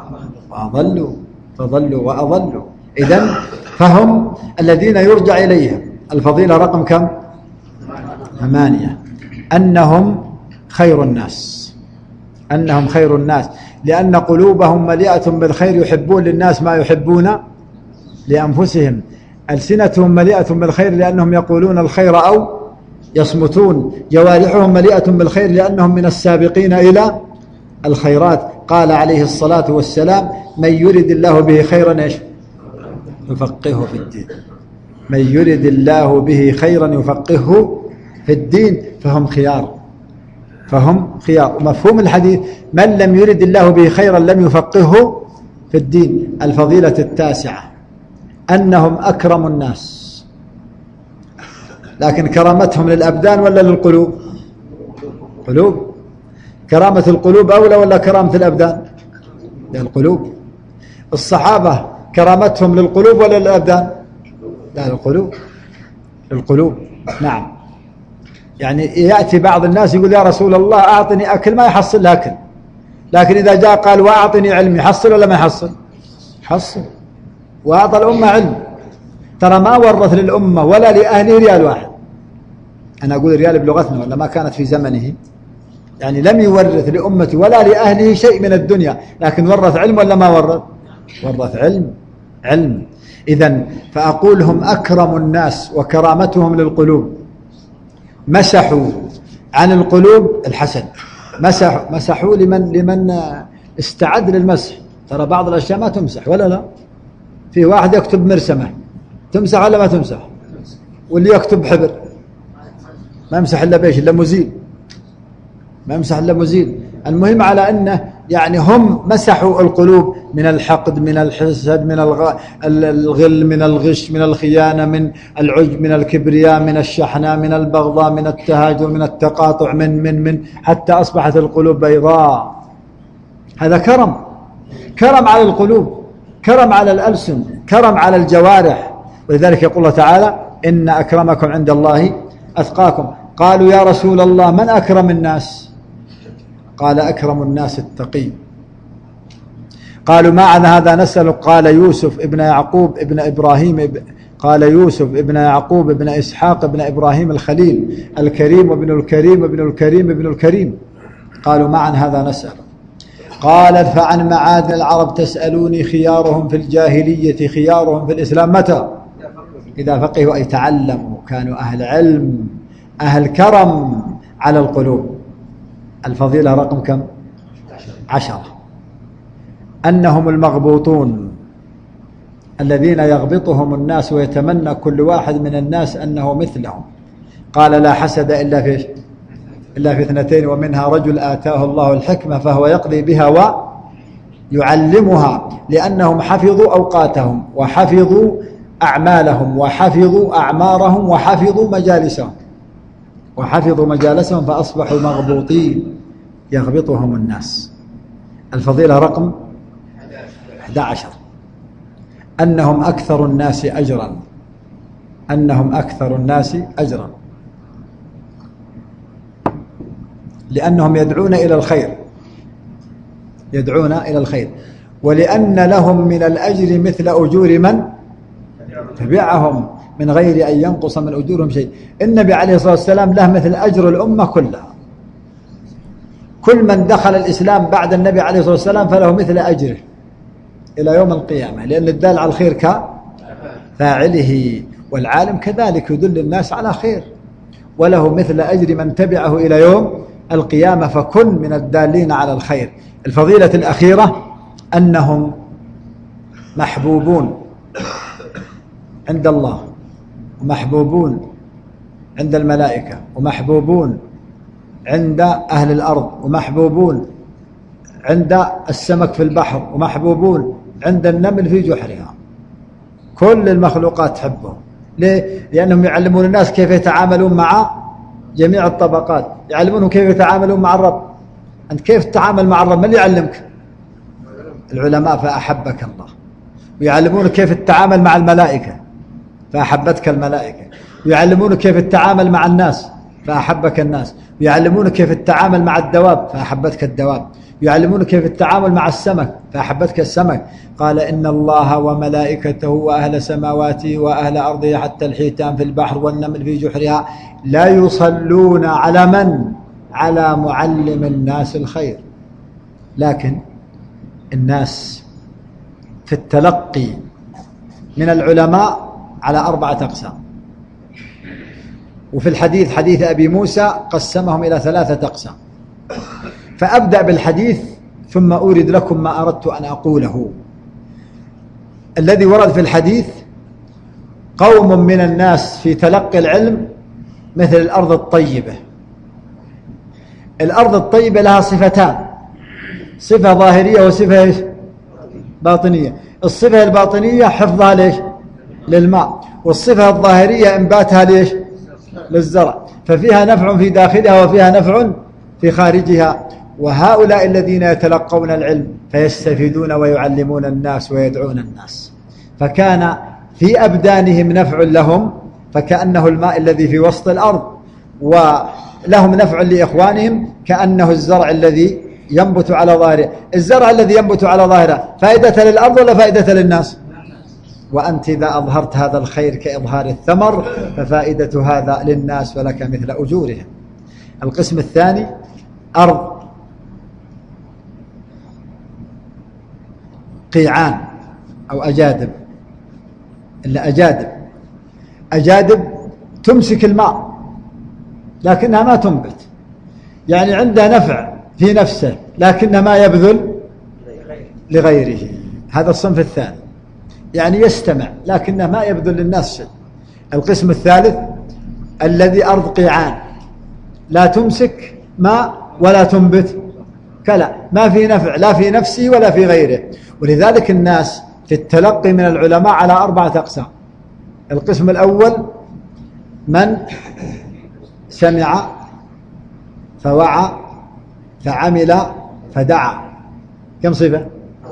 فضلوا وأضلوا. إذن فهم الذين يرجع إليهم. الفضيلة رقم كم؟ 8. أنهم خير الناس، لأن قلوبهم مليئة بالخير، يحبون للناس ما يحبون لأنفسهم. ألسنتهم مليئة بالخير لأنهم يقولون الخير أو يصمتون. جوارحهم مليئة بالخير لأنهم من السابقين إلى الخيرات. قال عليه الصلاة والسلام: من يرد الله به خيرا يفقهه في الدين. من يرد الله به خيرا يفقهه في الدين. فهم خيار. مفهوم الحديث: من لم يرد الله به خيرا لم يفقهه في الدين. الفضيلة التاسعة أنهم أكرم الناس، لكن كرامتهم للأبدان ولا للقلوب؟ قلوب. كرامة القلوب أولى ولا كرامة الأبدان؟ للقلوب. الصحابة كرامتهم للقلوب ولا للأبدان؟ لا للقلوب. نعم. يعني يأتي بعض الناس يقول يا رسول الله أعطني أكل، ما يحصل أكل، لكن إذا جاء قال وأعطني علم، يحصل ولا ما يحصل؟ يحصل. وأعطى الأمة علم، ترى ما ورث للأمة ولا لأهله ريال واحد. أنا أقول ريال بلغتنا ولا ما كانت في زمنه، يعني لم يورث لأمته ولا لأهله شيء من الدنيا، لكن ورث علم ولا ما ورث؟ ورث علم. إذن فأقول هم أكرم الناس وكرامتهم للقلوب. مسحوا عن القلوب الحسد، مسحوا لمن استعد للمسح. ترى بعض الأشياء ما تمسح ولا لا؟ في واحد يكتب مرسمة، تمسح ولا ما تمسح؟ واللي يكتب حبر ما يمسح إلا بيش، إلا مزيل، ما يمسح إلا مزيل. المهم على أنه يعني هم مسحوا القلوب من الحقد، من الحسد، من الغل، من الغش، من الخيانة، من العجب، من الكبرياء، من الشحناء، من البغضاء، من التهاجر، من التقاطع، من حتى أصبحت القلوب بيضاء. هذا كرم على القلوب، كرم على الألسن، كرم على الجوارح. ولذلك يقول الله تعالى إن أكرمكم عند الله أتقاكم. قالوا يا رسول الله من أكرم الناس؟ قال أكرم الناس التقي. قالوا ما عن هذا نسأل؟ قال يوسف ابن يعقوب ابن إبراهيم، قال يوسف ابن يعقوب ابن إسحاق ابن إبراهيم الخليل الكريم وابن الكريم ابن الكريم ابن الكريم. قالوا ما عن هذا نسأل؟ قال فعن معادن العرب تسألوني خيارهم في الجاهلية خيارهم في الإسلام متى؟ إذا فقهوا أي تعلموا، كانوا أهل علم أهل كرم على القلوب. الفضيلة رقم كم؟ 10. أنهم المغبوطون الذين يغبطهم الناس ويتمنى كل واحد من الناس أنه مثلهم. قال لا حسد إلا في 2، ومنها رجل آتاه الله الحكمة فهو يقضي بها ويعلمها، لأنهم حفظوا أوقاتهم وحفظوا أعمالهم وحفظوا أعمارهم وحفظوا مجالسهم فأصبحوا مغبوطين يغبطهم الناس. الفضيلة رقم 11. أنهم أكثر الناس أجرا، لأنهم يدعون إلى الخير، ولأن لهم من الأجر مثل أجور من تبعهم من غير أن ينقص من أجورهم شيء. النبي عليه الصلاة والسلام له مثل أجر الأمة كلها، كل من دخل الإسلام بعد النبي عليه الصلاة والسلام فله مثل أجره إلى يوم القيامة، لأن الدال على الخير كفاعله، والعالم كذلك يدل الناس على خير وله مثل أجر من تبعه إلى يوم القيامة، فكن من الدالين على الخير. الفضيلة الأخيرة أنهم محبوبون عند الله، ومحبوبون عند الملائكة، ومحبوبون عند أهل الأرض، ومحبوبون عند السمك في البحر، ومحبوبون عند النمل في جحرها. كل المخلوقات تحبهم. ليه؟ لأنهم يعلمون الناس كيف يتعاملون مع جميع الطبقات، يعلمونهم كيف يتعاملون مع الرب. أنت كيف تتعامل مع الرب؟ من اللي يعلمك؟ العلماء، فأحبك الله. ويعلمونك كيف تتعامل مع الملائكة فأحبتك الملائكة، ويعلمونك كيف تتعامل مع الناس فأحبك الناس، ويعلمونك كيف تتعامل مع الدواب فأحبتك الدواب، ويعلمونك كيف التعامل مع السمك فأحبتك السمك. قال إن الله وملائكته وأهل سماواته وأهل أرضه حتى الحيتان في البحر والنمل في جحرها لا يصلون على من؟ على معلم الناس الخير. لكن الناس في التلقي من العلماء على 4 أقسام، وفي الحديث حديث أبي موسى قسمهم إلى 3 أقسام. فأبدأ بالحديث ثم أورد لكم ما أردت أن أقوله. الذي ورد في الحديث: قوم من الناس في تلقي العلم مثل الأرض الطيبة. الأرض الطيبة لها صفتان، صفة ظاهرية وصفة باطنية. الصفة الباطنية حفظها ليش؟ للماء. والصفة الظاهرية إنباتها ليش؟ للزرع. ففيها نفع في داخلها وفيها نفع في خارجها. وهؤلاء الذين يتلقون العلم فيستفيدون ويعلمون الناس ويدعون الناس. فكان في أبدانهم نفع لهم فكأنه الماء الذي في وسط الأرض، ولهم نفع لإخوانهم كأنه الزرع الذي ينبت على ظاهره. الزرع الذي ينبت على ظاهره فائدة للأرض ولا فائدة للناس؟ وأنت إذا أظهرت هذا الخير كإظهار الثمر ففائدة هذا للناس ولك مثل أجورهم. القسم الثاني أرض قيعان أو أجادب، إلا أجادب تمسك الماء لكنها ما تنبت، يعني عندها نفع في نفسه لكنها ما يبذل لغيره. هذا الصنف الثاني، يعني يستمع لكنه ما يبذل للناس شيء. القسم الثالث الذي أرض قيعان لا تمسك ماء ولا تنبت كلا، ما في نفع لا في نفسه ولا في غيره. ولذلك الناس في التلقي من العلماء على 4 أقسام. القسم الأول من سمع فوعى فعمل فدعا. كم صفة؟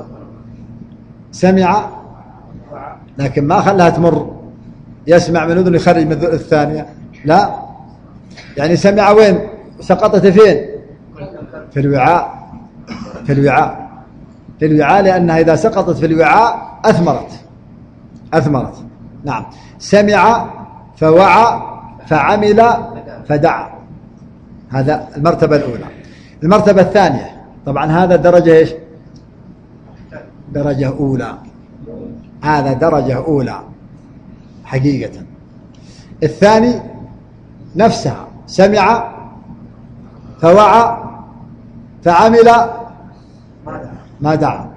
سمع لكن ما خلاها تمر، يسمع من أذن يخرج من الأذن الثانية، لا، يعني سمع وين؟ سقطت فين؟ في الوعاء. لأنها إذا سقطت في الوعاء أثمرت. نعم، سمع فوعى فعمل فدعا، هذا المرتبة الأولى. المرتبة الثانية طبعا هذا درجة إيش؟ درجة أولى، هذا درجة أولى حقيقة. الثاني نفسها سمع فوعى فعمل ما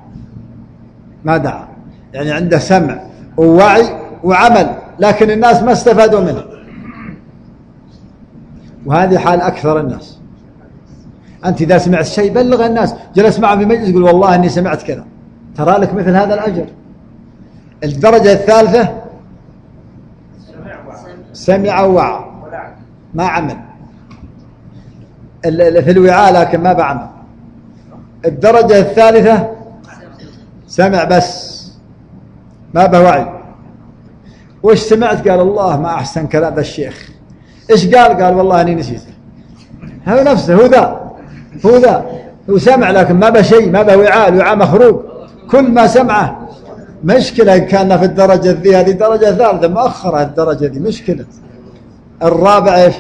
دعا، يعني عنده سمع ووعي وعمل لكن الناس ما استفادوا منه، وهذه حال أكثر الناس. أنت إذا سمعت شيء بلغ الناس، جلس معهم في مجلس يقول والله إني سمعت كذا، ترى لك مثل هذا الأجر. الدرجة الثالثة سمع ووعى ما عمل، في الوعاء لكن ما بعمل. الدرجة الثالثة سمع بس ما بوعي. وش سمعت؟ قال الله ما أحسن كلام ذا الشيخ. إيش قال والله أني نسيته. هو نفسه، هو ذا هو سمع لكن ما بشيء، ما بوعاء، الوعاء مخروق. كل ما سمعه مشكلة. كان في الدرجة ذي، هذه درجة ثالثة مؤخرة، الدرجة ذي مشكلة. الرابع إيش؟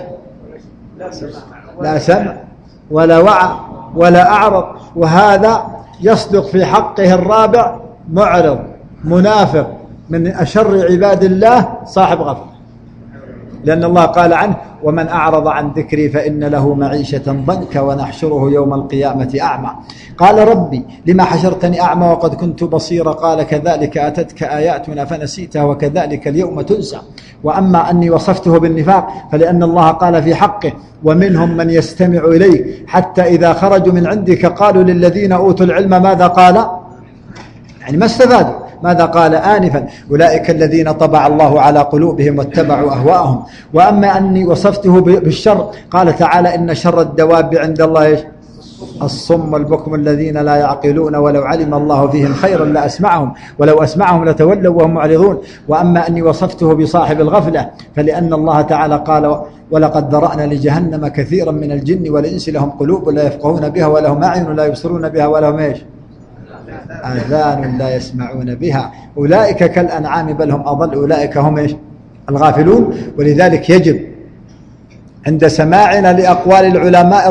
لا سمع ولا وعى ولا أعرض، وهذا يصدق في حقه الرابع معرض منافق من أشر عباد الله صاحب غفلة، لأن الله قال عنه ومن أعرض عن ذكري فإن له معيشة ضنكا ونحشره يوم القيامة أعمى. قال ربي لما حشرتني أعمى وقد كنت بصيرا قال كذلك أتتك آياتنا فنسيتها وكذلك اليوم تنسى. وأما أني وصفته بالنفاق فلأن الله قال في حقه ومنهم من يستمع إليك حتى إذا خرجوا من عندك قالوا للذين أوتوا العلم ماذا قال، يعني ما استفادوا. ماذا قال آنفا أولئك الذين طبع الله على قلوبهم واتبعوا أهواءهم. وأما أني وصفته بالشر قال تعالى إن شر الدواب عند الله الصم والبكم الذين لا يعقلون ولو علم الله فيهم خيرا لأسمعهم ولو أسمعهم لتولوا وهم معرضون. وأما أني وصفته بصاحب الغفلة فلأن الله تعالى قال ولقد ذرأنا لجهنم كثيرا من الجن والإنس لهم قلوب لا يفقهون بها ولهم أعين لا يبصرون بها ولهم إيش آذان لا يسمعون بها أولئك كالأنعام بل هم أضل أولئك هم إيش الغافلون. ولذلك يجب عند سماعنا لأقوال العلماء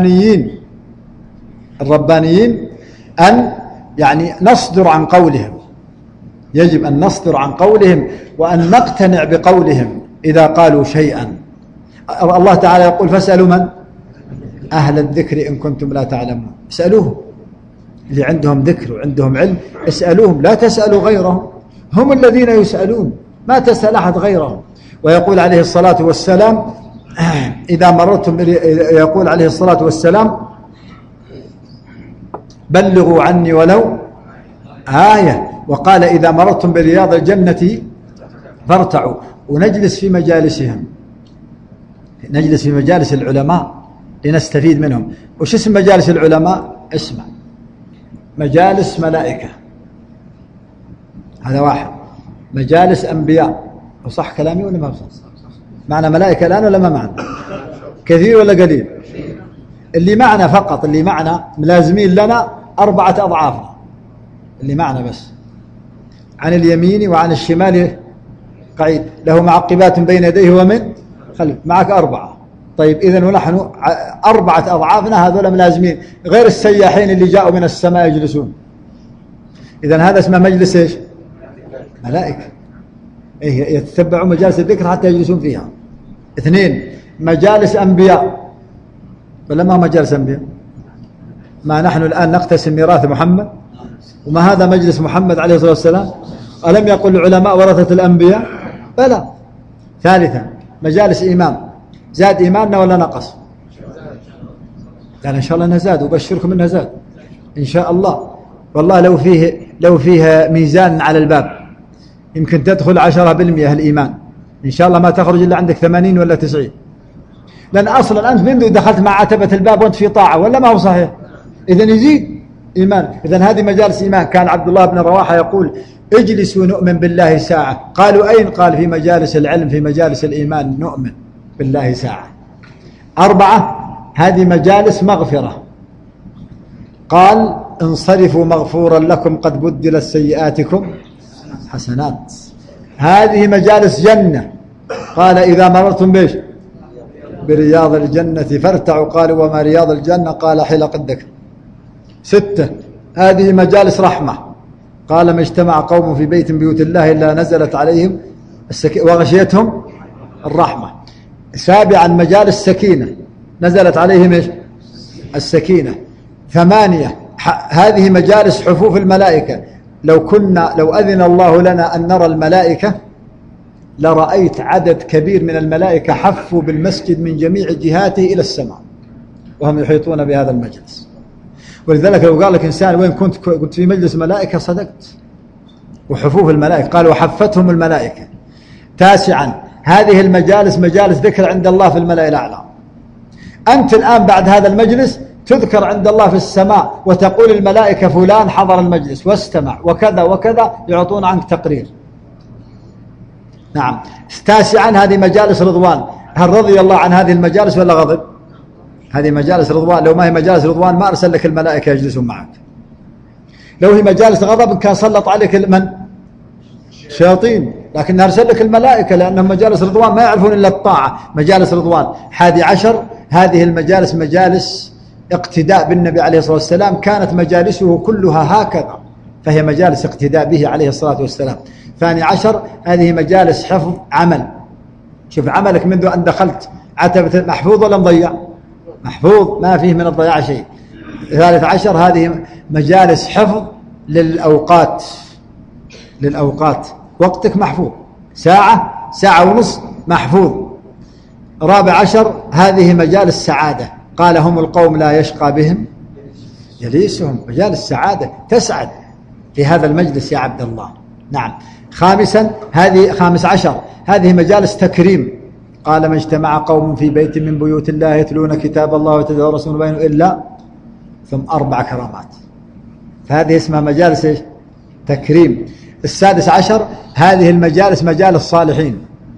الربانيين أن يعني نصدر عن قولهم، يجب أن نصدر عن قولهم وأن نقتنع بقولهم إذا قالوا شيئا. الله تعالى يقول فاسألوا من أهل الذكر إن كنتم لا تعلمون. اسألوهم اللي عندهم ذكر وعندهم علم، اسألوهم لا تسألوا غيرهم، هم الذين يسألون، ما تسأل أحد غيرهم. ويقول عليه الصلاة والسلام إذا مررتم، يقول عليه الصلاة والسلام بلغوا عني ولو آية. وقال إذا مررتم برياض الجنة فارتعوا. ونجلس في مجالسهم، نجلس في مجالس العلماء لنستفيد منهم. وش اسم مجالس العلماء؟ اسمع، مجالس ملائكة، هذا واحد. مجالس أنبياء. وصح كلامي ولا ما بصح؟ معنا ملائكة الآن ولا ما معنا؟ كثير ولا قليل؟ اللي معنا فقط، اللي معنا ملازمين لنا 4 أضعافنا اللي معنا بس، عن اليمين وعن الشمال قعيد، له معقبات بين يديه ومن خلف، معك 4. طيب إذن ونحن 4 أضعافنا هذول ملازمين، غير السياحين اللي جاءوا من السماء يجلسون. إذن هذا اسمه مجلس إيش؟ ملائكة. إيه، يتتبعوا مجالس الذكر حتى يجلسون فيها. 2 مجالس أنبياء، ولا ما مجالس أنبياء؟ ما نحن الآن نقتسم ميراث محمد، وما هذا مجلس محمد عليه الصلاة والسلام؟ ألم يقل العلماء ورثة الأنبياء؟ بلى. 3 مجالس إمام، زاد إيماننا ولا نقص؟ يعني إن شاء الله نزاد، وبشركم إنه زاد إن شاء الله. والله لو فيه ميزان على الباب يمكن تدخل 10% الإيمان إن شاء الله، ما تخرج إلا عندك 80 ولا 90. لأن أصلا أنت منذ دخلت مع عتبة الباب وأنت في طاعة، ولا ما هو صحيح؟ إذن يزيد إيمان. إذن هذه مجالس إيمان. كان عبد الله بن رواحة يقول اجلسوا نؤمن بالله ساعة. قالوا أين؟ قال في مجالس العلم، في مجالس الإيمان نؤمن بالله ساعة. 4 هذه مجالس مغفرة. قال انصرفوا مغفورا لكم قد بدلت سيئاتكم حسنات. هذه مجالس جنة. قال إذا مررتم بيش برياض الجنة فارتعوا. قالوا وما رياض الجنة؟ قال حلق الذكر. 6 هذه مجالس رحمة. قال ما اجتمع قوم في بيت من بيوت الله إلا نزلت عليهم وغشيتهم الرحمة. 7 مجالس سكينة، نزلت عليهم إيش؟ السكينة. 8 هذه مجالس حفوف الملائكة. لو أذن الله لنا أن نرى الملائكة لرأيت عدد كبير من الملائكة حفوا بالمسجد من جميع جهاته إلى السماء وهم يحيطون بهذا المجلس. ولذلك لو قال لك إنسان وين كنت؟ قلت في مجلس ملائكة، صدقت. وحفوف الملائكة، قال وحفتهم الملائكة. 9 هذه المجالس مجالس ذكر عند الله في الملأ الأعلى. أنت الآن بعد هذا المجلس تذكر عند الله في السماء، وتقول الملائكة فلان حضر المجلس واستمع وكذا وكذا، يعطون عنك تقرير. نعم. 9 هذه مجالس رضوان. هل رضي الله عن هذه المجالس ولا غضب؟ هذه مجالس رضوان. لو ما هي مجالس رضوان ما أرسل لك الملائكة يجلسون معك. لو هي مجالس غضب كان سلط عليك من؟ شياطين. لكن أرسل لك الملائكة لأنهم مجالس رضوان ما يعرفون إلا الطاعة. مجالس رضوان. 11 هذه المجالس مجالس اقتداء بالنبي عليه الصلاة والسلام، كانت مجالسه كلها هكذا، فهي مجالس اقتداء به عليه الصلاة والسلام. 12 هذه مجالس حفظ عمل. شوف عملك منذ أن دخلت عتبة محفوظ ولا مضيع؟ محفوظ، ما فيه من الضياع شيء. 13 هذه مجالس حفظ للأوقات. وقتك محفوظ، ساعة ونص محفوظ. 14 هذه مجالس سعادة. قال هم القوم لا يشقى بهم جليسهم. مجالس سعادة، تسعد في هذا المجلس يا عبد الله. نعم. 15 هذه مجالس تكريم. قال ما اجتمع قوم في بيت من بيوت الله يتلون كتاب الله ويتدارسون بينهم إلا ثم 4 كرامات. فهذه اسمها مجالس تكريم. 16 هذه المجالس مجالس صالحين،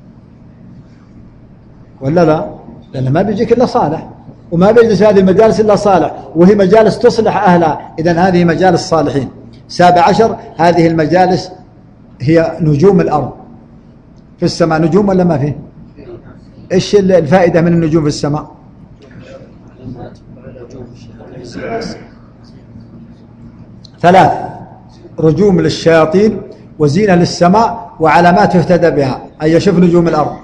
ولا لا؟ لأن ما بيجيك إلا صالح، وما بيجلس هذه المجالس إلا صالح، وهي مجالس تصلح أهلها. إذن هذه مجالس صالحين. 17 هذه المجالس هي نجوم الأرض. في السماء نجوم ولا ما فيه؟ إيش الفائدة من النجوم في السماء؟ 3 رجوم للشياطين وزينة للسماء وعلامات يهتدى بها، أي شوف نجوم الأرض.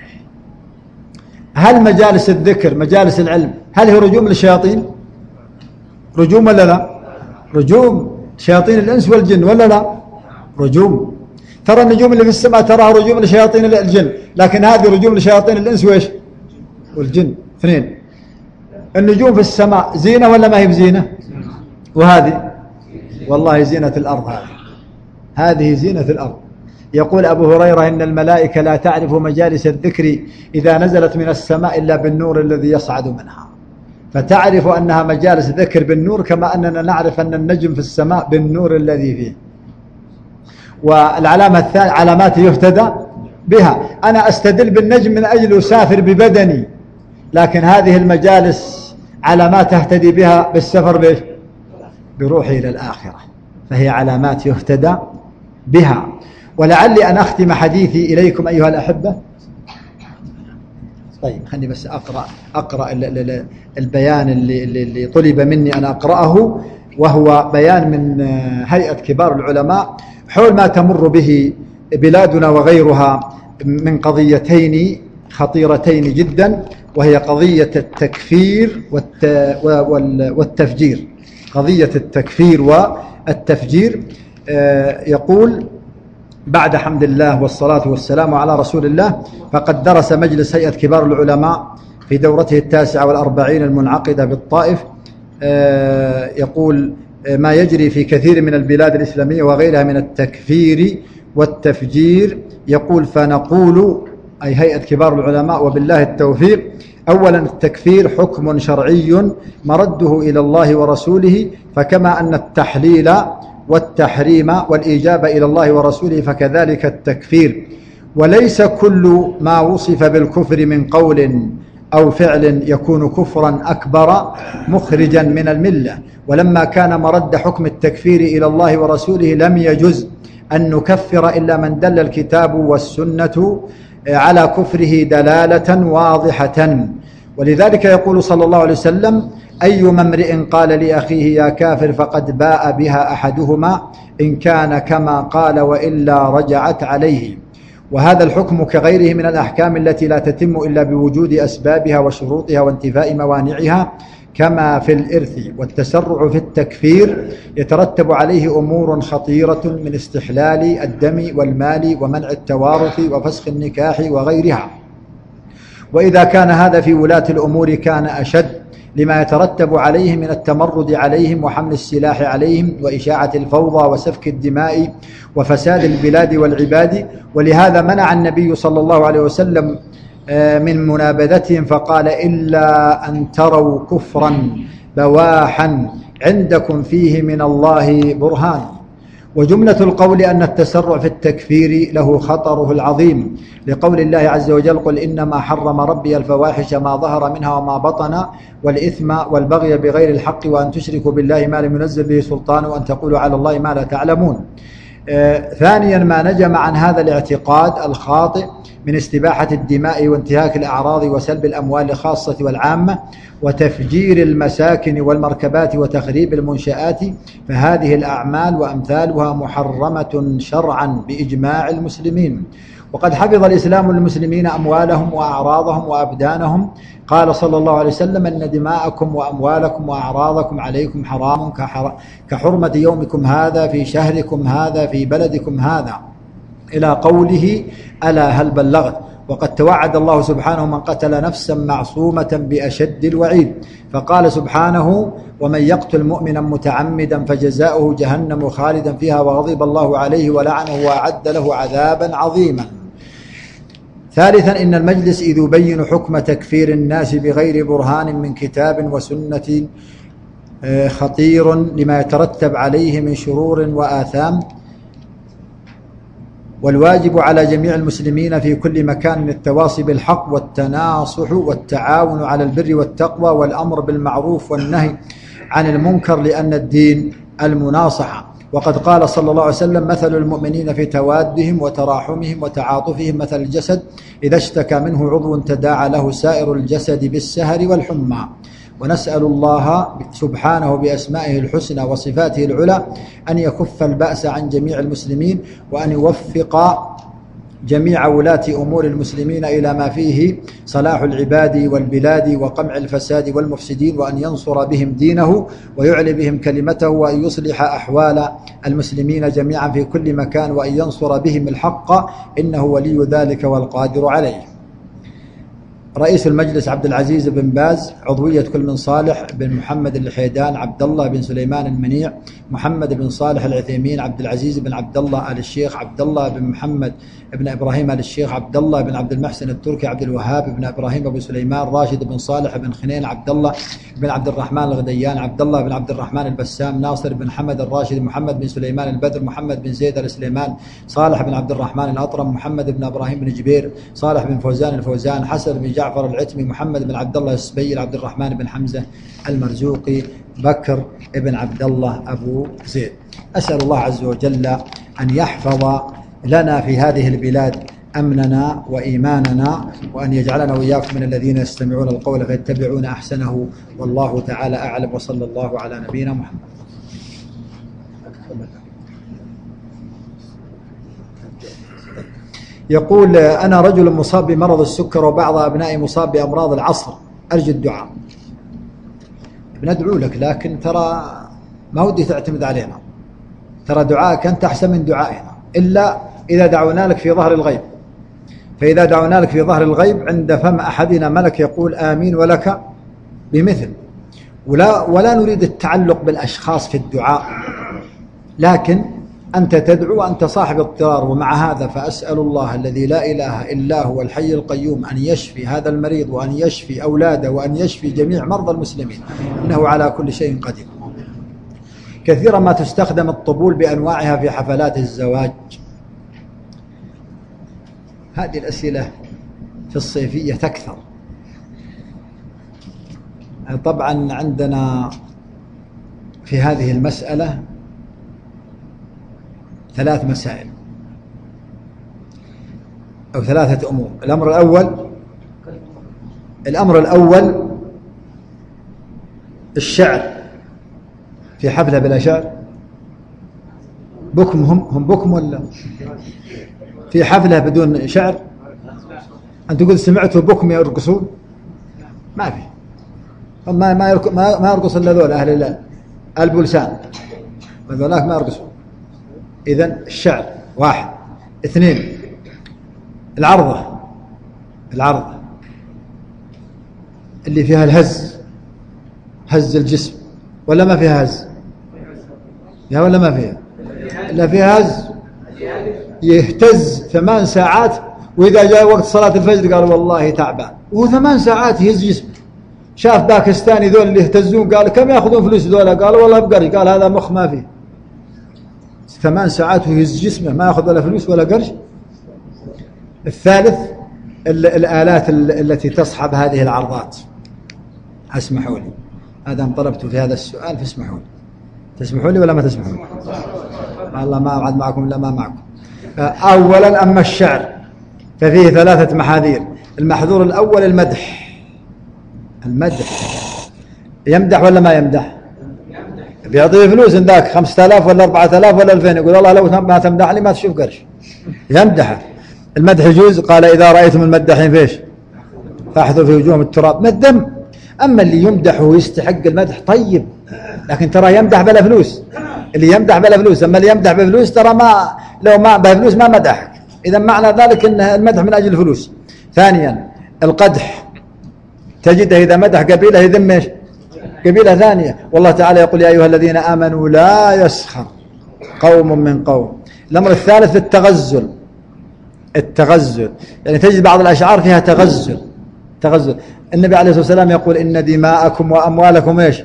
هل مجالس الذكر مجالس العلم هل هي رجوم للشياطين؟ رجوم ولا لا؟ رجوم شياطين الإنس والجن ولا لا؟ رجوم. ترى النجوم اللي في السماء تراها رجوم لشياطين الجن، لكن هذه رجوم لشياطين الإنس وإيش؟ والجن. 2 النجوم في السماء زينة ولا ما هي بزينة؟ وهذه والله زينة الأرض. هذه زينة الأرض. يقول أبو هريرة إن الملائكة لا تعرف مجالس الذكر إذا نزلت من السماء إلا بالنور الذي يصعد منها، فتعرف أنها مجالس ذكر بالنور كما أننا نعرف أن النجم في السماء بالنور الذي فيه. والعلامة الثانية علامات يهتدى بها. أنا أستدل بالنجم من أجل أسافر ببدني، لكن هذه المجالس علامات أهتدي بها بالسفر بروحي إلى الآخرة، فهي علامات يهتدى بها. ولعلي أن أختم حديثي إليكم أيها الأحبة. طيب خلني بس أقرأ البيان اللي طلب مني أن أقرأه، وهو بيان من هيئة كبار العلماء حول ما تمر به بلادنا وغيرها من قضيتين خطيرتين جدا، وهي قضية التكفير والتفجير. قضية التكفير والتفجير. يقول: بعد حمد الله والصلاة والسلام على رسول الله، فقد درس مجلس هيئة كبار العلماء في دورته 49 المنعقدة بالطائف يقول ما يجري في كثير من البلاد الإسلامية وغيرها من التكفير والتفجير. يقول: فنقول أي هيئة كبار العلماء وبالله التوفيق: أولا، التكفير حكم شرعي مرده إلى الله ورسوله، فكما أن التحليل والتحريم والإجابة إلى الله ورسوله فكذلك التكفير، وليس كل ما وصف بالكفر من قول أو فعل يكون كفرا أكبر مخرجا من الملة. ولما كان مرد حكم التكفير إلى الله ورسوله لم يجز أن نكفر إلا من دل الكتاب والسنة على كفره دلالة واضحة. ولذلك يقول صلى الله عليه وسلم: أيما امرئ قال لأخيه يا كافر فقد باء بها أحدهما إن كان كما قال وإلا رجعت عليه. وهذا الحكم كغيره من الأحكام التي لا تتم إلا بوجود أسبابها وشروطها وانتفاء موانعها، كما في الإرث. والتسرع في التكفير يترتب عليه أمور خطيرة من استحلال الدم والمال ومنع التوارث وفسخ النكاح وغيرها. وإذا كان هذا في ولاة الأمور كان أشد، لما يترتب عليه من التمرد عليهم وحمل السلاح عليهم وإشاعة الفوضى وسفك الدماء وفساد البلاد والعباد. ولهذا منع النبي صلى الله عليه وسلم من منابذتهم فقال: إلا أن تروا كفرا بواحا عندكم فيه من الله برهان. وجملة القول أن التسرع في التكفير له خطره العظيم، لقول الله عز وجل: قل إنما حرم ربي الفواحش ما ظهر منها وما بطن والإثم والبغي بغير الحق وأن تشركوا بالله ما لم ينزل به سلطان وأن تقولوا على الله ما لا تعلمون. ثانيا، ما نجم عن هذا الاعتقاد الخاطئ من استباحة الدماء وانتهاك الأعراض وسلب الأموال الخاصة والعامة وتفجير المساكن والمركبات وتخريب المنشآت، فهذه الأعمال وأمثالها محرمة شرعا بإجماع المسلمين. وقد حفظ الإسلام للمسلمين أموالهم وأعراضهم وأبدانهم. قال صلى الله عليه وسلم: إن دماءكم وأموالكم وأعراضكم عليكم حرام كحرمة يومكم هذا في شهركم هذا في بلدكم هذا، إلى قوله: ألا هل بلغت؟ وقد توعد الله سبحانه من قتل نفسا معصومة بأشد الوعيد، فقال سبحانه: ومن يقتل مؤمنا متعمدا فجزاؤه جهنم خالدا فيها وغضب الله عليه ولعنه وأعد له عذابا عظيما. ثالثا، إن المجلس إذ يبين حكم تكفير الناس بغير برهان من كتاب وسنة خطير لما يترتب عليه من شرور وآثام. والواجب على جميع المسلمين في كل مكان التواصي بالحق والتناصح والتعاون على البر والتقوى والأمر بالمعروف والنهي عن المنكر، لأن الدين المناصحة. وقد قال صلى الله عليه وسلم: مثل المؤمنين في توادهم وتراحمهم وتعاطفهم مثل الجسد إذا اشتكى منه عضو تداعى له سائر الجسد بالسهر والحمى. ونسأل الله سبحانه بأسمائه الحسنى وصفاته العلى أن يكف البأس عن جميع المسلمين، وأن يوفق جميع ولاة أمور المسلمين إلى ما فيه صلاح العباد والبلاد وقمع الفساد والمفسدين، وأن ينصر بهم دينه ويعلي بهم كلمته، وأن يصلح أحوال المسلمين جميعا في كل مكان، وأن ينصر بهم الحق، إنه ولي ذلك والقادر عليه. رئيس المجلس عبد العزيز بن باز، عضوية كل من صالح بن محمد الحيدان، عبد الله بن سليمان المنيع، محمد بن صالح العثيمين، عبد العزيز بن عبد الله آل الشيخ، عبد الله بن محمد بن إبراهيم آل الشيخ، عبد الله بن عبد المحسن التركي، عبد الوهاب بن إبراهيم أبو سليمان، راشد بن صالح بن خنين، عبد الله بن عبد الرحمن الغديان، عبد الله بن عبد الرحمن البسام، ناصر بن حمد الراشد، محمد بن سليمان البدر، محمد بن زيد السليمان، صالح بن عبد الرحمن الأطرم، محمد بن إبراهيم بن جبير، صالح بن فوزان الفوزان، حسن بن جعفر العتمي، محمد بن عبد الله السبيل، عبد الرحمن بن حمزة المرزوقي، بكر بن عبد الله أبو زيد. أسأل الله عز وجل أن يحفظ لنا في هذه البلاد أمننا وإيماننا، وأن يجعلنا وإياكم من الذين يستمعون القول فيتبعون أحسنه، والله تعالى أعلم، وصلى الله على نبينا محمد. يقول: أنا رجل مصاب بمرض السكر وبعض أبنائي مصاب بأمراض العصر، أرجو الدعاء. بندعو لك، لكن ترى ما ودي تعتمد علينا، ترى دعائك أنت أحسن من دعائنا، إلا إذا دعونا لك في ظهر الغيب. فإذا دعونا لك في ظهر الغيب عند فم أحدنا ملك يقول آمين ولك بمثل. ولا نريد التعلق بالأشخاص في الدعاء، لكن أنت تدعو وأنت صاحب اضطرار. ومع هذا فأسأل الله الذي لا إله إلا هو الحي القيوم أن يشفي هذا المريض، وأن يشفي أولاده، وأن يشفي جميع مرضى المسلمين، إنه على كل شيء قدير. كثيرا ما تستخدم الطبول بأنواعها في حفلات الزواج. هذه الأسئلة في الصيفية تكثر. طبعا عندنا في هذه المسألة 3 مسائل أو 3 أمور. الأمر الأول الشعر في حفلة بلا شعر. بكم هم بكم ولا في حفلة بدون شعر؟ أنت قلت سمعتوا بكم يرقصون؟ ما في، ما يرقص إلا ذول أهل البلسان، وذولاك ما يرقصون. إذن الشعر 1. 2 العرضة اللي فيها الهز، هز الجسم، ولا ما فيها هز؟ يا ولا ما فيها؟ لا فيها هز، يهتز 8 ساعات، وإذا جاء وقت صلاة الفجر قال والله تعبان، و8 ساعات يهز جسمه. شاف باكستاني ذول اللي يهتزون قال كم يأخذون فلوس ذولا؟ قال والله بقرش. قال هذا مخ ما فيه. 8 ساعات ويهز جسمه ما يأخذ ولا فلوس ولا قرش. الثالث الآلات التي تصحب هذه العرضات. اسمحوا لي، هذا طلبت في هذا السؤال فاسمحوا لي. تسمحوا لي ولا ما تسمحوا لي؟ الله ما أبعد معكم إلا ما معكم. أولا أما الشعر ففيه 3 محاذير. المحذور الأول المدح. يمدح ولا ما يمدح؟ بيعطيه فلوس ذاك 5000 ولا 4000 ولا 2000، يقول الله لو ما تمدحني ما تشوف قرش. يمدح. المدح يجوز، قال إذا رأيتم المدحين فيش فاحذوا في وجوههم التراب من الدم. أما اللي يمدح ويستحق المدح طيب، لكن ترى يمدح بلا فلوس. اللي يمدح بلا فلوس، أما اللي يمدح بفلوس ترى ما لو ما بفلوس ما مدحك. إذا معنى ذلك أن المدح من أجل الفلوس. ثانيا القدح، تجده إذا مدح قبيلة يذم ايش؟ قبيلة ثانية. والله تعالى يقول يا أيها الذين آمنوا لا يسخر قوم من قوم. الأمر الثالث التغزل، يعني تجد بعض الأشعار فيها تغزل. النبي عليه الصلاة والسلام يقول إن دماءكم وأموالكم ايش؟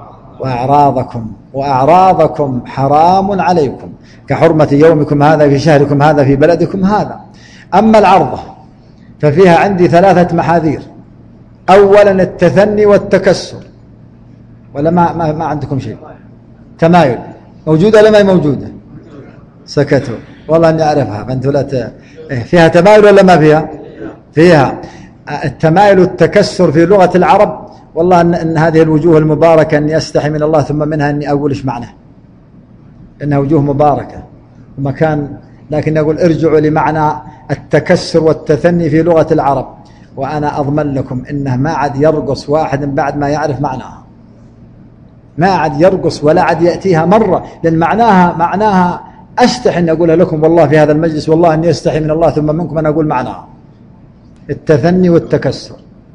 وأعراضكم حرام عليكم كحرمة يومكم هذا في شهركم هذا في بلدكم هذا. أما العرضة ففيها عندي 3 محاذير. أولا التثني والتكسر، ولا ما عندكم شيء؟ تمايل موجودة ولا ما موجودة؟ سكتوا والله أني أعرفها، فأنتوا لا فيها تمايل ولا ما فيها؟ فيها التمايل والتكسر في لغة العرب. والله أن هذه الوجوه المباركة أني أستحي من الله ثم منها أني أقول إيش معنى، إنها وجوه مباركة ومكان، لكن أقول ارجعوا لمعنى التكسر والتثني في لغة العرب. وأنا أضمن لكم إنه ما عاد يرقص واحد بعد ما يعرف معناها، ما عاد يرقص ولا عاد يأتيها مرة، لأن معناها أستحي أن أقولها لكم والله في هذا المجلس، والله أني أستحي من الله ثم منكم أن أقول معناها. التثني والتكسر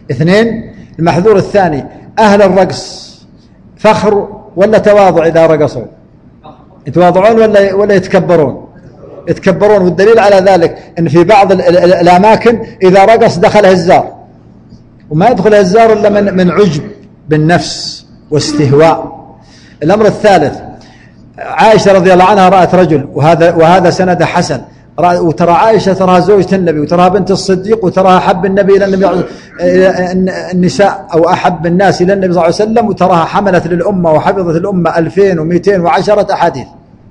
اثنين، المحذور الثاني أهل الرقص فخر ولا تواضع إذا رقصوا؟ يتواضعون ولا يتكبرون؟ يتكبرون. والدليل على ذلك أن في بعض الأماكن إذا رقص دخل هزار، وما يدخل هزار إلا من عجب بالنفس واستهواء. الأمر الثالث، عائشة رضي الله عنها رأت رجل، وهذا سند حسن، وترى عائشة تراها زوجة النبي، وتراها بنت الصديق، وتراها أحب النبي إلى النبي النساء أو أحب الناس إلى النبي صلى الله عليه وسلم، وتراها حملت للأمة وحفظت الأمة 2210 أحاديث،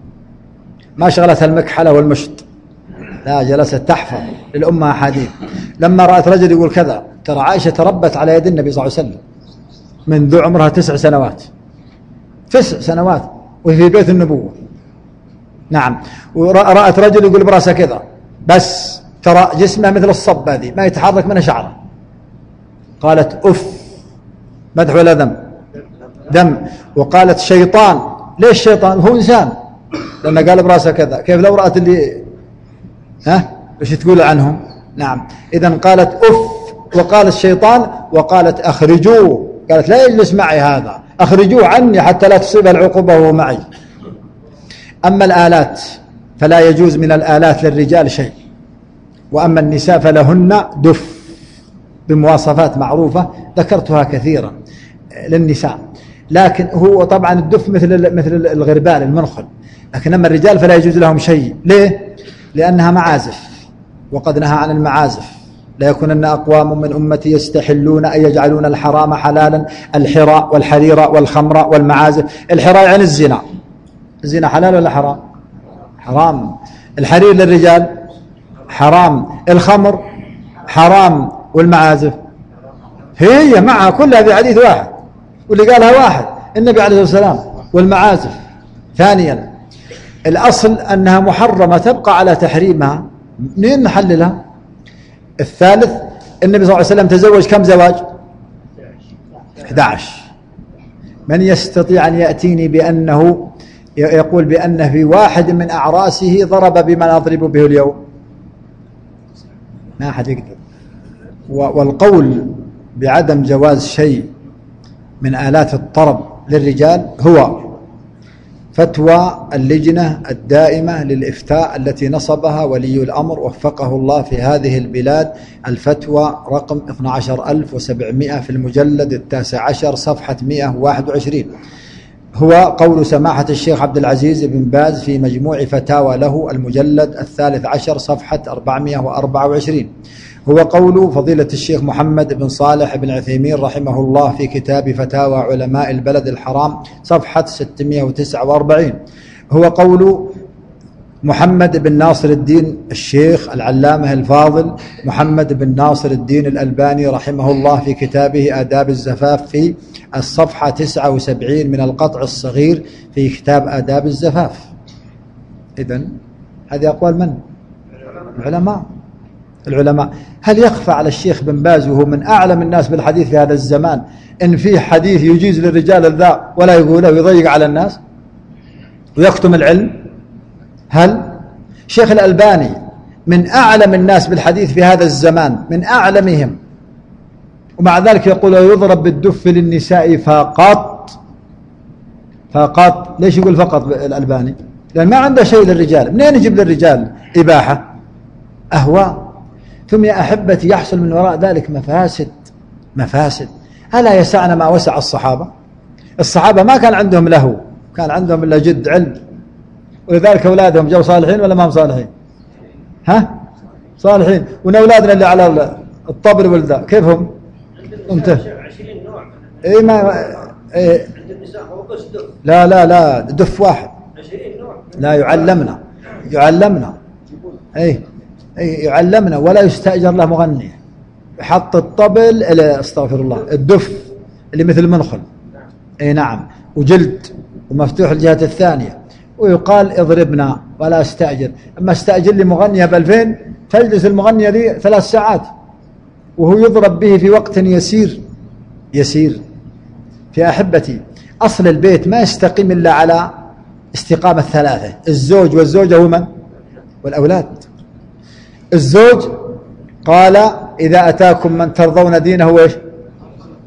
ما شغلتها المكحلة والمشط، لا، جلست تحفظ للأمة أحاديث. لما رأت رجل يقول كذا، ترى عائشة تربت على يد النبي صلى الله عليه وسلم منذ عمرها 9 سنوات، 9 سنوات وفي بيت النبوة. نعم. ورأت رجل يقول براسه كذا، بس ترى جسمه مثل الصب هذه ما يتحرك منها شعره، قالت أف، مدح ولا ذم؟ دم. وقالت شيطان. ليش شيطان؟ هو إنسان، لأنه قال براسه كذا، كيف لو رأت اللي ايش تقول عنهم؟ نعم. إذن قالت أف، وقالت شيطان، وقالت أخرجوه، قالت لا يجلس معي هذا، أخرجوه عني حتى لا تصيب العقوبة وهو معي. أما الآلات فلا يجوز من الآلات للرجال شيء، وأما النساء فلهن دف بمواصفات معروفة ذكرتها كثيرا للنساء، لكن هو طبعا الدف مثل الغربال المنخل، لكن أما الرجال فلا يجوز لهم شيء. ليه؟ لأنها معازف، وقد نهى عن المعازف. لا يكونن أقوام من أمتي يستحلون أن يجعلون الحرام حلالا، الحراء والحرير والخمر والمعازف. الحراء يعني الزنا. الزنا حلال ولا حرام؟ حرام. الحرير للرجال حرام، الخمر حرام، والمعازف هي معها كلها في حديث واحد، واللي قالها واحد النبي عليه الصلاة والسلام، والمعازف. ثانيا، الأصل أنها محرمة تبقى على تحريمها، منين نحللها؟ الثالث، النبي صلى الله عليه وسلم تزوج كم زواج؟ 11. من يستطيع أن يأتيني بأنه يقول بأنه في واحد من أعراسه ضرب بما نضرب به اليوم؟ ما أحد يقدر. والقول بعدم جواز شيء من آلات الطرب للرجال هو فتوى اللجنة الدائمة للإفتاء التي نصبها ولي الأمر وفقه الله في هذه البلاد، الفتوى رقم 12700 في المجلد 19 صفحة 121. هو قول سماحة الشيخ عبد العزيز بن باز في مجموع فتاوى له المجلد 13 صفحة 424. هو قول فضيلة الشيخ محمد بن صالح بن عثيمين رحمه الله في كتاب فتاوى علماء البلد الحرام صفحة 649. هو قول محمد بن ناصر الدين الشيخ العلامة الفاضل محمد بن ناصر الدين الألباني رحمه الله في كتابه آداب الزفاف في الصفحة 79 من القطع الصغير في كتاب آداب الزفاف. إذن هذه أقوال من؟ العلماء. هل يخفى على الشيخ بن باز وهو من أعلم الناس بالحديث في هذا الزمان إن فيه حديث يجيز للرجال الذا ولا يقوله ويضيق على الناس ويكتم العلم؟ هل شيخ الألباني من أعلم الناس بالحديث في هذا الزمان، من أعلمهم، ومع ذلك يقول يضرب بالدف للنساء فقط. ليش يقول فقط الألباني؟ لأن ما عنده شيء للرجال. منين يجيب للرجال إباحة؟ أهواء. ثم يا أحبتي يحصل من وراء ذلك مفاسد. ألا يسعنا ما وسع الصحابة؟ الصحابة ما كان عندهم لهو، كان عندهم إلا جد علم، ولذلك أولادهم جو صالحين ولا ما هم صالحين؟ صالحين. ونولادنا اللي على الطبل والذا كيفهم؟ انتهى 20 نوع. اي ما عند النساء فوق الدف. لا دف واحد. 20 نوع. لا يعلمنا يعلمنا ولا يستأجر له مغني. حط الطبل استغفر الله الدف اللي مثل منخل، نعم، وجلد ومفتوح الجهة الثانية، ويقال اضربنا ولا استأجر. اما استأجر لي مغنية ب2000 تجلس المغنية لي 3 ساعات وهو يضرب به في وقت يسير. في أحبتي أصل البيت ما يستقيم إلا على استقامة 3: الزوج والزوجة ومن؟ والأولاد. الزوج قال إذا أتاكم من ترضون دينه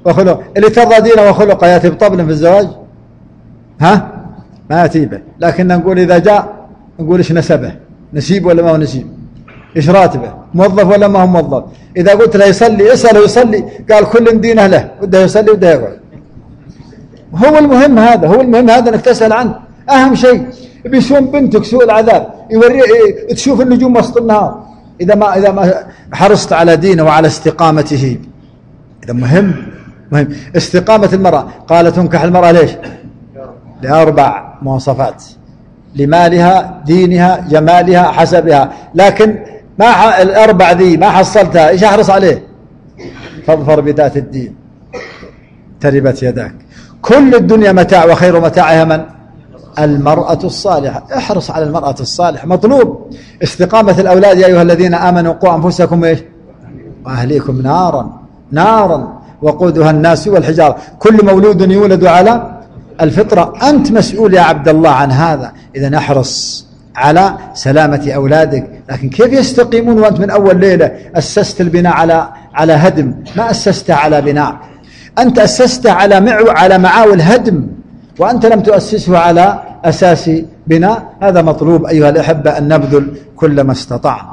وخلق، اللي ترضى دينه وخلقه يأتي بطبل في الزواج؟ ها؟ ما يأتي به. لكن نقول إذا جاء نقول إيش نسبه، نسيب ولا ما هو نسيب، إيش راتبه، موظف ولا ما هو موظف. إذا قلت له يصلي اسأله يصلي، قال كل دينه له، وده يصلي وده يقعد. هو المهم هذا، هو المهم هذا انك تسأل عنه. أهم شيء بيسوم بنتك سوء العذاب، يوري تشوف النجوم وسط النهار إذا ما حرصت على دينه وعلى استقامته. إذا مهم استقامة المرأة. قال تنكح المرأة ليش؟ لأربع مواصفات: لمالها، دينها، جمالها، حسبها. لكن ما الأربع ذي ما حصلتها، إيش أحرص عليه؟ فاظفر بذات الدين تربت يداك. كل الدنيا متاع وخير متاعها من؟ المرأة الصالحة. احرص على المرأة الصالحة، مطلوب. استقامة الأولاد: يا أيها الذين آمنوا قوا أنفسكم إيش؟ وأهليكم نارا وقودها الناس والحجارة. كل مولود يولد على الفطرة. أنت مسؤول يا عبد الله عن هذا. إذا احرص على سلامة أولادك. لكن كيف يستقيمون وأنت من أول ليلة أسست البناء على هدم؟ ما أسسته على بناء، أنت أسسته على معاول هدم، وأنت لم تؤسسه على أساس بناء. هذا مطلوب أيها الأحبة أن نبذل كل ما استطعنا.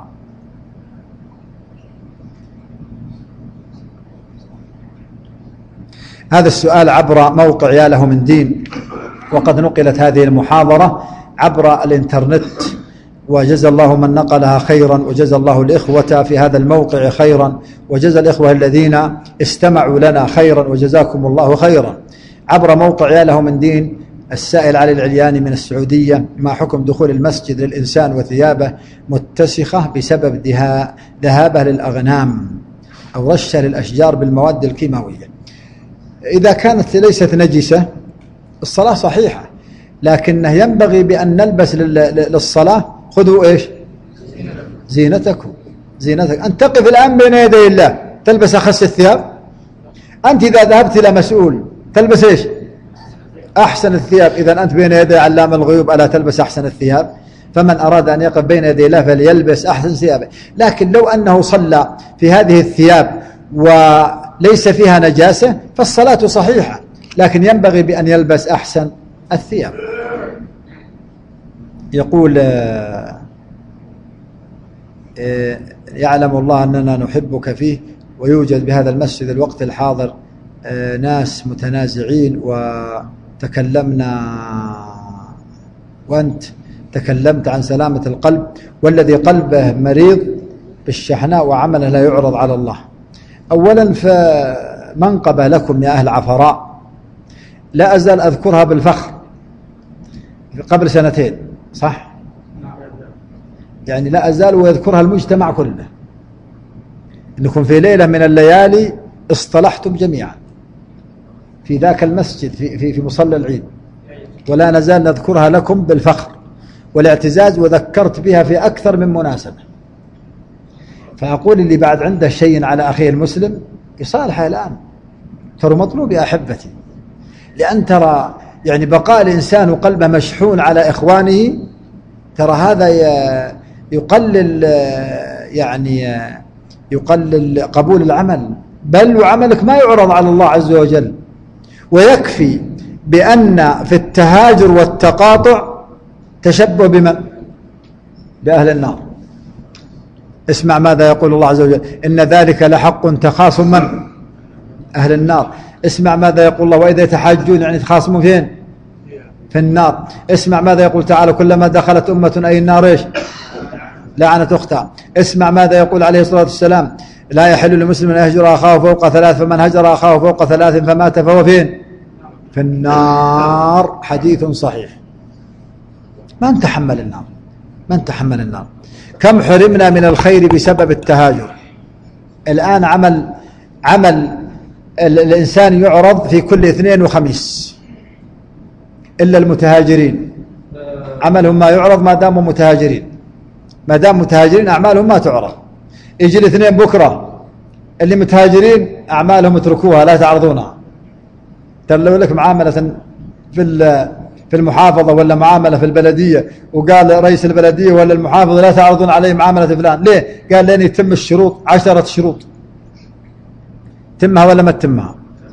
هذا السؤال عبر موقع يا له من دين، وقد نقلت هذه المحاضرة عبر الإنترنت، وجزى الله من نقلها خيرا، وجزى الله الإخوة في هذا الموقع خيرا، وجزى الإخوة الذين استمعوا لنا خيرا، وجزاكم الله خيرا. عبر موقع يا له من دين، السائل علي العلياني من السعودية: ما حكم دخول المسجد للإنسان وثيابه متسخة بسبب ذهابه للأغنام أو رشه للأشجار بالمواد الكيماوية؟ إذا كانت ليست نجسة الصلاة صحيحة، لكنه ينبغي بأن نلبس للصلاة. خذوا إيش؟ زينتكم. أن تقف الآن بين يدي الله تلبس أخس الثياب. أنت إذا ذهبت إلى مسؤول تلبس إيش؟ أحسن الثياب. إذا أنت بين يدي علام الغيوب ألا تلبس أحسن الثياب؟ فمن أراد أن يقف بين يدي الله فليلبس أحسن ثيابه. لكن لو أنه صلى في هذه الثياب وليس فيها نجاسة فالصلاة صحيحة، لكن ينبغي بأن يلبس أحسن الثياب. يقول: يعلم الله أننا نحبك فيه، ويوجد بهذا المسجد الوقت الحاضر ناس متنازعين، وأنت تكلمت عن سلامة القلب، والذي قلبه مريض بالشحناء وعمله لا يعرض على الله. أولا فمنقبة لكم يا أهل عفراء لا أزال أذكرها بالفخر. قبل 2 سنين صح؟ يعني لا أزال ويذكرها المجتمع كله، أنكم في ليلة من الليالي اصطلحتم جميعا في ذاك المسجد في مصلى العيد، ولا نزال نذكرها لكم بالفخر والاعتزاز، وذكرت بها في أكثر من مناسبة. فأقول اللي بعد عنده شيء على أخيه المسلم يصالحه الآن، ترى مطلوب يا أحبتي، لأن ترى يعني بقاء الإنسان وقلبه مشحون على إخوانه، ترى هذا يقلل قبول العمل، بل وعملك ما يعرض على الله عز وجل. ويكفي بأن في التهاجر والتقاطع تشبه بمن؟ بأهل النار. اسمع ماذا يقول الله عز وجل: إن ذلك لحق تخاصم من؟ أهل النار. اسمع ماذا يقول الله: وإذا يتحاجون يعني يتخاصمون فين؟ في النار. اسمع ماذا يقول تعالى: كلما دخلت أمة أي النار إيش؟ لعنت أختها. اسمع ماذا يقول عليه الصلاة والسلام: لا يحل لمسلم أن يهجر أخاه فوق 3، فمن هجر أخاه فوق 3 فمات فهو فين؟ في النار. حديث صحيح. من تحمل النار؟ كم حرمنا من الخير بسبب التهاجر. الآن عمل الإنسان يعرض في كل اثنين وخميس، إلا المتهاجرين عملهم ما يعرض ما داموا متهاجرين، ما دام متهاجرين أعمالهم ما تعرض. يجي الاثنين بكرة اللي متهاجرين أعمالهم اتركوها لا تعرضونها. ترى لو لك معاملة في المحافظة ولا معاملة في البلدية، وقال رئيس البلدية ولا المحافظة لا تعرضون علي معاملة فلان، ليه؟ قال لين يتم الشروط 10 شروط. تمها ولا ما تتمها؟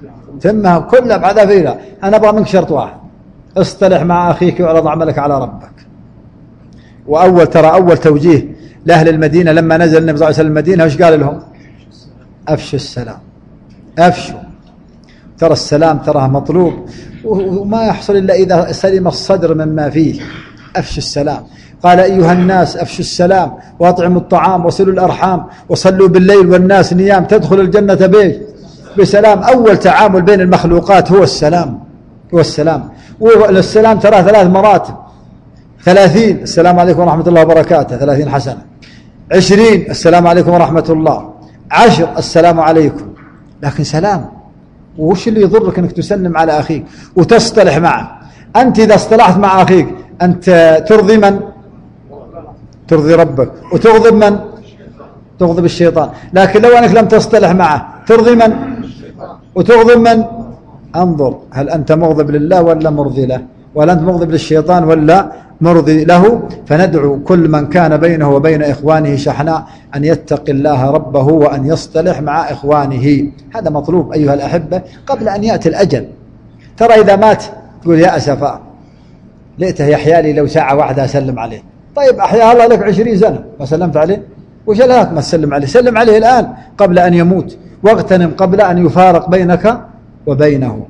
تمها كلها بعدها فيها. أنا أبغى منك شرط واحد، اصطلح مع أخيك واعرض عملك على ربك. وأول ترى أول توجيه لأهل المدينة لما نزل النبي صلى الله عليه وسلم المدينة وش قال لهم؟ أفشوا السلام، أفشوا. ترى السلام تراه مطلوب وما يحصل إلا إذا سلم الصدر مما فيه. أفشوا السلام. قال أيها الناس أفشوا السلام وأطعموا الطعام وصلوا الأرحام وصلوا بالليل والناس نيام تدخل الجنة بسلام. أول تعامل بين المخلوقات هو السلام، هو السلام. والسلام تراه 3 مراتب: 30 السلام عليكم ورحمة الله وبركاته 30 حسنة، 20 السلام عليكم ورحمة الله، 10 السلام عليكم. لكن سلام. وش اللي يضرك أنك تسلم على أخيك وتصطلح معه؟ أنت إذا اصطلحت مع أخيك أنت ترضي من؟ ترضي ربك. وتغضب من؟ تغضب الشيطان. لكن لو أنك لم تصطلح معه ترضي من؟ وتغضب من؟ انظر هل أنت مغضب لله ولا مرضي له؟ ولا أنت مغضب للشيطان ولا مرضي له؟ فندعو كل من كان بينه وبين إخوانه شحناء أن يتقي الله ربه وأن يصطلح مع إخوانه. هذا مطلوب أيها الأحبة قبل أن يأتي الأجل. ترى إذا مات تقول يا أسفاء ليته يحيا لي لو ساعة واحدة أسلم عليه. طيب أحيا الله لك 20 سنة ما سلمت عليه، وش لك ما تسلم عليه؟ سلم عليه الآن قبل أن يموت، واغتنم قبل أن يفارق بينك وبينه.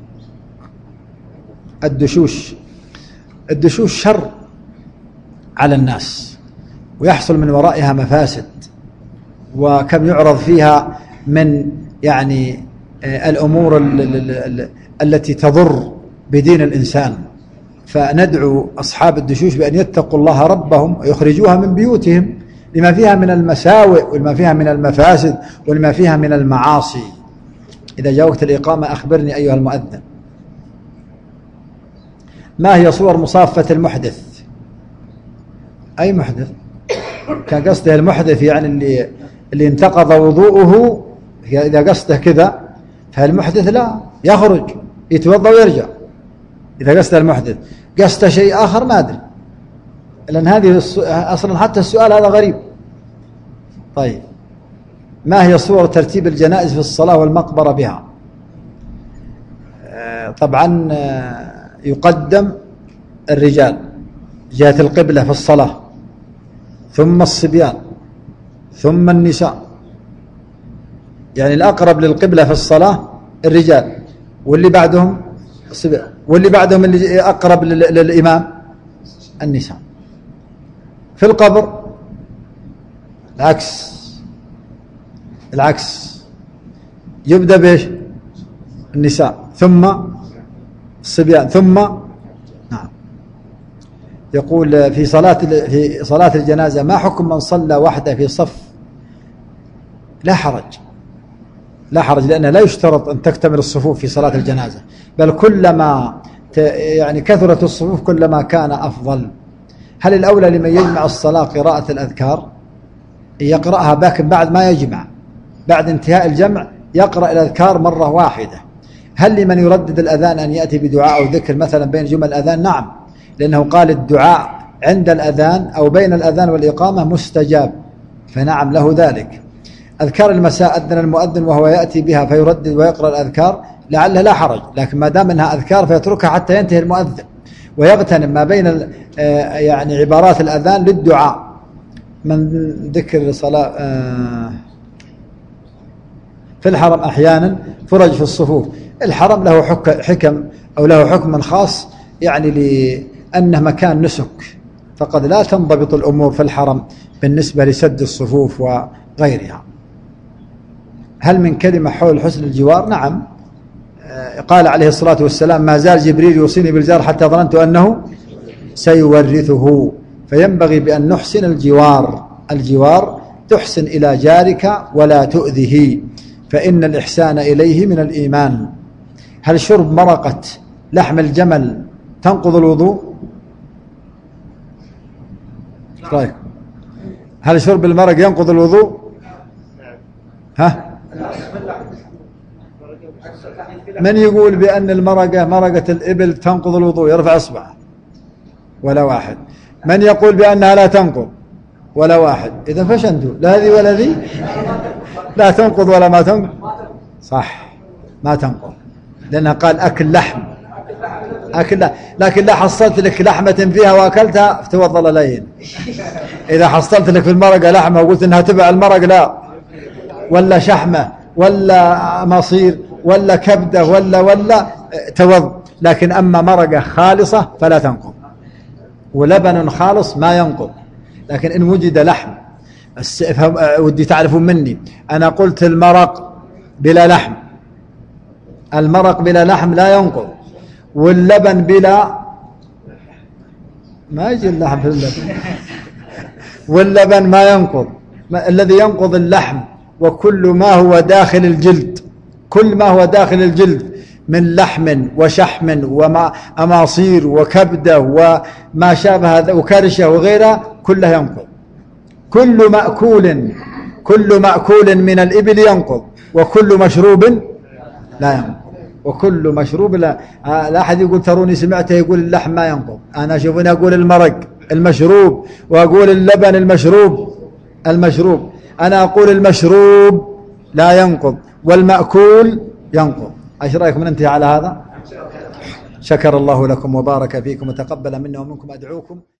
الدشوش شر على الناس ويحصل من ورائها مفاسد، وكم يعرض فيها من يعني الأمور التي تضر بدين الإنسان. فندعو أصحاب الدشوش بأن يتقوا الله ربهم ويخرجوها من بيوتهم لما فيها من المساوئ ولما فيها من المفاسد ولما فيها من المعاصي. إذا جاء وقت الإقامة أخبرني أيها المؤذن. ما هي صور مصافة المحدث؟ أي محدث؟ كان قصده المحدث يعني اللي انتقض وضوءه. إذا قصده كذا فالمحدث لا يخرج يتوضأ ويرجع. إذا قصده المحدث قصده شيء آخر ما أدري، لأن هذه أصلا حتى السؤال هذا غريب. طيب ما هي صور ترتيب الجنائز في الصلاة والمقبرة بها؟ طبعا يقدم الرجال جهة القبلة في الصلاة، ثم الصبيان، ثم النساء. يعني الأقرب للقبلة في الصلاة الرجال، واللي بعدهم الصبيان، واللي بعدهم اللي أقرب للإمام النساء. في القبر العكس يبدأ بإيش؟ النساء ثم الصبيان ثم نعم. يقول في صلاة الجنازة ما حكم من صلى وحده في صف؟ لا حرج لأنه لا يشترط أن تكتمل الصفوف في صلاة الجنازة، بل كلما يعني كثرت الصفوف كلما كان أفضل. هل الأولى لمن يجمع الصلاة قراءة الأذكار؟ يقرأها لكن بعد ما يجمع، بعد انتهاء الجمع يقرأ الأذكار مرة واحدة. هل لمن يردد الأذان أن يأتي بدعاء أو ذكر مثلا بين جمل الأذان؟ نعم، لأنه قال الدعاء عند الأذان أو بين الأذان والإقامة مستجاب، فنعم له ذلك. أذكار المساء أذن المؤذن وهو يأتي بها فيردد ويقرأ الأذكار لعله لا حرج، لكن ما دام أنها أذكار فيتركها حتى ينتهي المؤذن ويغتنم ما بين يعني عبارات الأذان للدعاء. من ذكر صلاة في الحرم أحيانا فرج في الصفوف. الحرم له حكم أو له حكم خاص، يعني لأنه مكان نسك، فقد لا تنضبط الأمور في الحرم بالنسبة لسد الصفوف وغيرها. هل من كلمة حول حسن الجوار؟ نعم، قال عليه الصلاة والسلام ما زال جبريل يوصيني بالجار حتى ظننت أنه سيورثه. فينبغي بأن نحسن الجوار تحسن إلى جارك ولا تؤذه، فإن الإحسان إليه من الإيمان. هل شرب مرقة لحم الجمل تنقض الوضوء؟ رأيك هل شرب المرق ينقض الوضوء؟ ها؟ من يقول بأن مرقة الإبل تنقض الوضوء؟ يرفع إصبعه. ولا واحد. من يقول بأنها لا تنقض؟ ولا واحد. إذا فشنتوا لا هذه ولا ذي، لا تنقض ولا ما تنقض. صح، ما تنقض. لأنها قال أكل لحم، لكن لا حصلت لك لحمة فيها وأكلتها فتوضل لين. إذا حصلت لك في المرقة لحمة وقلت إنها تبع المرق لا، ولا شحمة ولا مصير ولا كبدة ولا توض. لكن أما مرقة خالصة فلا تنقض، ولبن خالص ما ينقض. لكن إن وجد لحم، ودي تعرفون مني أنا قلت المرق بلا لحم، المرق بلا لحم لا ينقض، واللبن بلا ما يجي اللحم في اللبن واللبن ما ينقض. الذي ينقض اللحم وكل ما هو داخل الجلد، كل ما هو داخل الجلد من لحم وشحم وأماصير وكبدة وما شابه وكرشة وغيرها كلها ينقض. كل مأكول من الإبل ينقض، وكل مشروب لا ينقض، وكل مشروب لا أحد يقول تروني سمعته يقول اللحم ما ينقض. أنا شوفوني أقول المرق المشروب، وأقول اللبن المشروب. أنا أقول المشروب لا ينقض والمأكول ينقض. ايش رايكم ننتهي على هذا؟ شكر الله لكم وبارك فيكم وتقبل منا ومنكم. أدعوكم